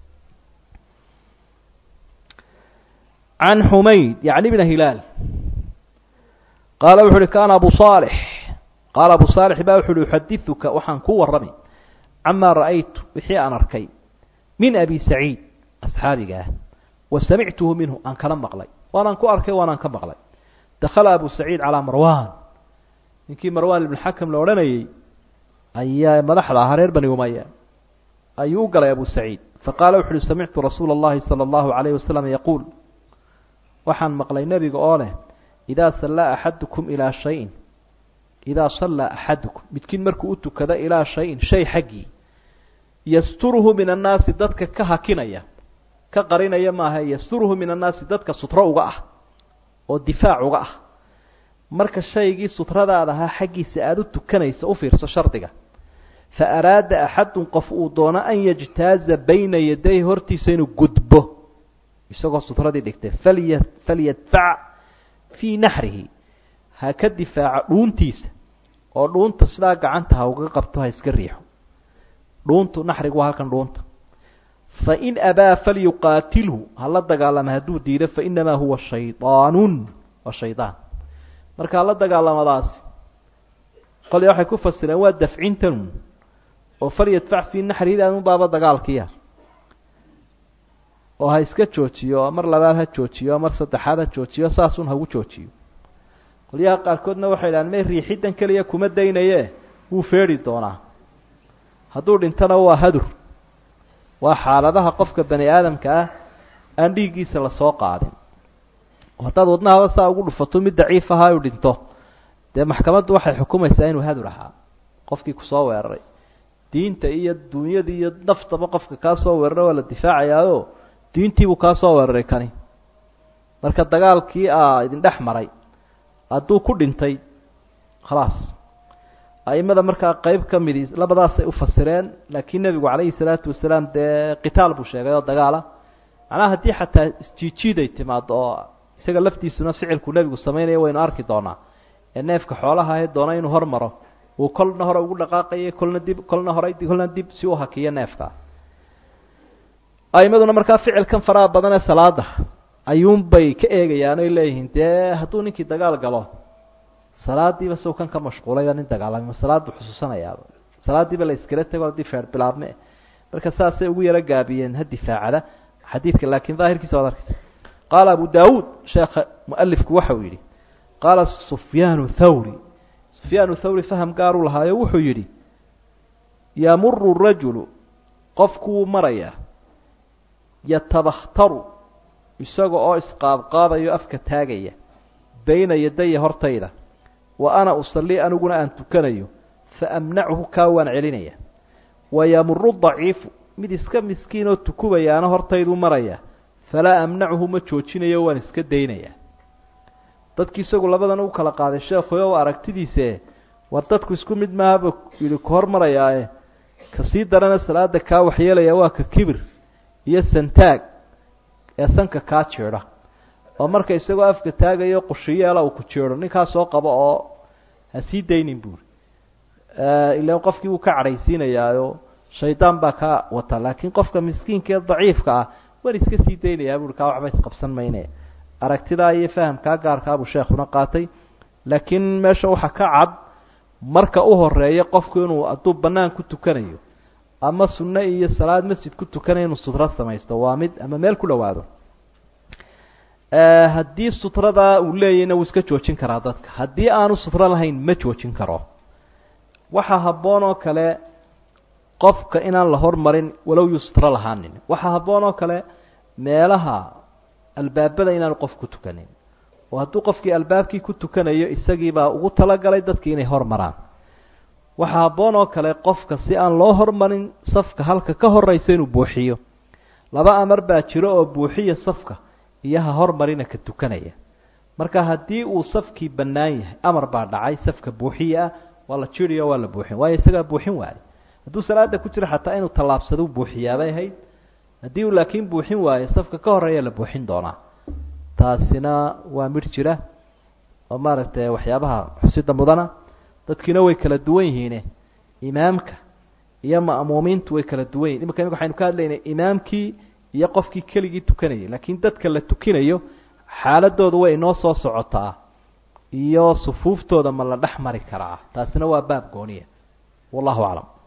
can xumayd yacni bna hilaal qaala wuxu uhi kaana abu saalix qaala abu saalix baa wuxu uhi uxadiثuka waxaan ku warrami camaa ra'aytu wixii aan arkay min abi saciid asxaabiga ah wa samictuhu minhu aan kala maqlay waanaan ku arkay waanaan ka maqlay dakhala abu saciid calaa marwan ninkii marwan ibn xakam la odhanayey ayaa madaxda ahaa reer bani umaya ayuu u galay abu saciid faqaala wuxu uhi samictu rasuula اllahi salى اllahu alayh wasalam yaquul waxaan maqlay nebiga oo leh idaa sallaa axadukum ilaa shayin idaa sallaa axadukum midkiin markuu u tukado ilaa shayin shay xaggii yasturuhu min annaasi dadka ka hakinaya ka qarinaya maaha yasturuhu min annaasi dadka sutro uga ah oo difaac uga ah marka shaygii sutradaada ahaa xaggiisa aada u tukanaysa u fiirso shardiga fa araada axadun qof uu doono an yajtaaza bayna yadayhi hortiisa inuu gudbo isagoo sutradii dhigtay falyadfac fii naxrihi ha ka difaaca dhuuntiisa oo dhuunta sidaa gacanta ha uga qabto ha iska riixo dhuuntu naxrigu waa halkan dhuunta fain abaa falyuqaatilhu hala dagaalama hadduu diido fainamaa huwa shayطaanun waa shaydaan marka hala dagaalamadaasi qolya waxay ku fasireen waa dafcintan oo falyadfac fii naxrihi anu baaba dagaalkiya oo ha iska joojiyo mar labaad ha joojiyo mar saddexaad ha joojiyo saasun hagu joojiyo qolyaha qaarkoodna waxay dhahaan me riixiddan keliya kuma daynaye wuu feedhi doonaa hadduu dhintana waa hadur waa xaaladaha qofka bani aadamka ah aan dhiiggiisa lasoo qaadin oo haddaad wadnahaba saa ugu dhufato mid daciif ahaa uu dhinto dee maxkamaddu waxay xukumaysaa inuu hadur ahaa qofkii kusoo weeraray diinta iyo dunyada iyo naftaba qofka kaa soo weerara waa la difaacayaao diintiibuu kaa soo weeraray kani marka dagaalkii idin dhex maray hadduu ku dhintay khalaas aimada markaa qeyb ka midi labadaasay ufasireen laakiin nebigu calayhi salaatu wasalaam dee qitaal buu sheegay oo dagaala macnaha haddii xataa isjiijiiday timaado oo isaga laftiisuna ficilku nebigu sameynaya waynu arki doonaa ee neefka xoolaha ahee doona inuu hormaro uu kolna hore ugu dhaqaaqayo kolna hore kolna dib si u hakiyo neefka aimaduna markaa ficilkan faraha badan ee salaada ayuunbay ka eegayaan oy leeyihiin dee hadduu ninkii dagaal galo salaadiiba saw kan ka mashquulay nin dagaalamay ma salaad buu xusuusanayaaba salaadiiba la iskala tago haddii feer bilaabme marka saasay ugu yaro gaabiyeen ha difaacada xadiidka laakiin daahirkiisa waad arkaysa qaala abu daawuud sheekha mualifku waxa uu yidhi qaala sufyaanu thawri faham gaaruu lahaayo wuxuu yidhi yamuru rajulu qofku wuu marayaa yatabakhtaru isaga oo isqaabqaabayo afka taagaya bayna yadaya hortayda wa ana usallii aniguna aan tukanayo faamnachu kaa waan celinaya wayamuru daciifu mid iska miskiin oo tukubayaana hortayduu maraya falaa amnachu ma joojinayo waan iska daynaya dadki isagu labadan u kala qaaday sheekhuyo aragtidiise war dadku isku mid maahaba yidhi ku hormarayaae kasii darana salaada kaa waxyeelaya waa ka kibir iyo santaag ee sanka kaa jeedha oo marka isagoo afka taagayo qushiyeela uu ku jeedho ninkaa soo qabo oo ha sii daynin buuri ilaan qofkii wuu ka cadhaysiinayaayo shaydaan baa ka wata laakiin qofka miskiinka ee daciifka ah waan iska sii daynayaa buuri kaa waxba isqabsan mayne aragtidaa iyo fahamkaa gaarkaabuu sheekhuna qaatay laakiin meesha waxaa ka cad marka u horeeya qofku inuu hadduu bannaan ku tukanayo ama sunno iyo salaad masjid ku tukanayo inuu sutro samaysto waa mid ama meel ku dhowaado haddii sutradaa uu leeyahayna wuu iska joojin karaa dadka haddii aanu sutro lahayn ma joojin karo waxaa habboon oo kale qofka inaan la hormarin walow yuu sutro lahaanin waxaa habboon oo kale meelaha albaabada inaanu qof ku tukanin oo hadduu qofkii albaabkii ku tukanayo isagiibaa ugu talagalay dadkii inay hormaraan waxaa habboon oo kale qofka si aan loo hormarin safka halka ka horeysa inuu buuxiyo laba amar baa jiro oo buuxiya safka iyo ha hormarina ka tukanaya marka haddii uu safkii bannaan yahay amar baa dhacay safka buuxiya ah waa la jiriyo waa la buuxin waayo isagaa buuxin waayo hadduu salaada ku jiro xataa inuu tallaabsado buuxiyaabay ahayd haddii uu laakiin buuxin waayo safka ka horeeya la buuxin doonaa taasina waa midh jira oo maaragtay waxyaabaha xusida mudana dadkiina way kala duwan yihiine imaamka iyo ma'muumiintu way kala duwan yihin imika waxaynu ka hadlaynay imaamkii iyo qofkii keligii tukanayay laakiin dadka la tukinayo xaaladooda way inoo soo socotaa iyo sufuuftooda ma la dhex mari karaa taasina waa baab gooniya wallahu aclam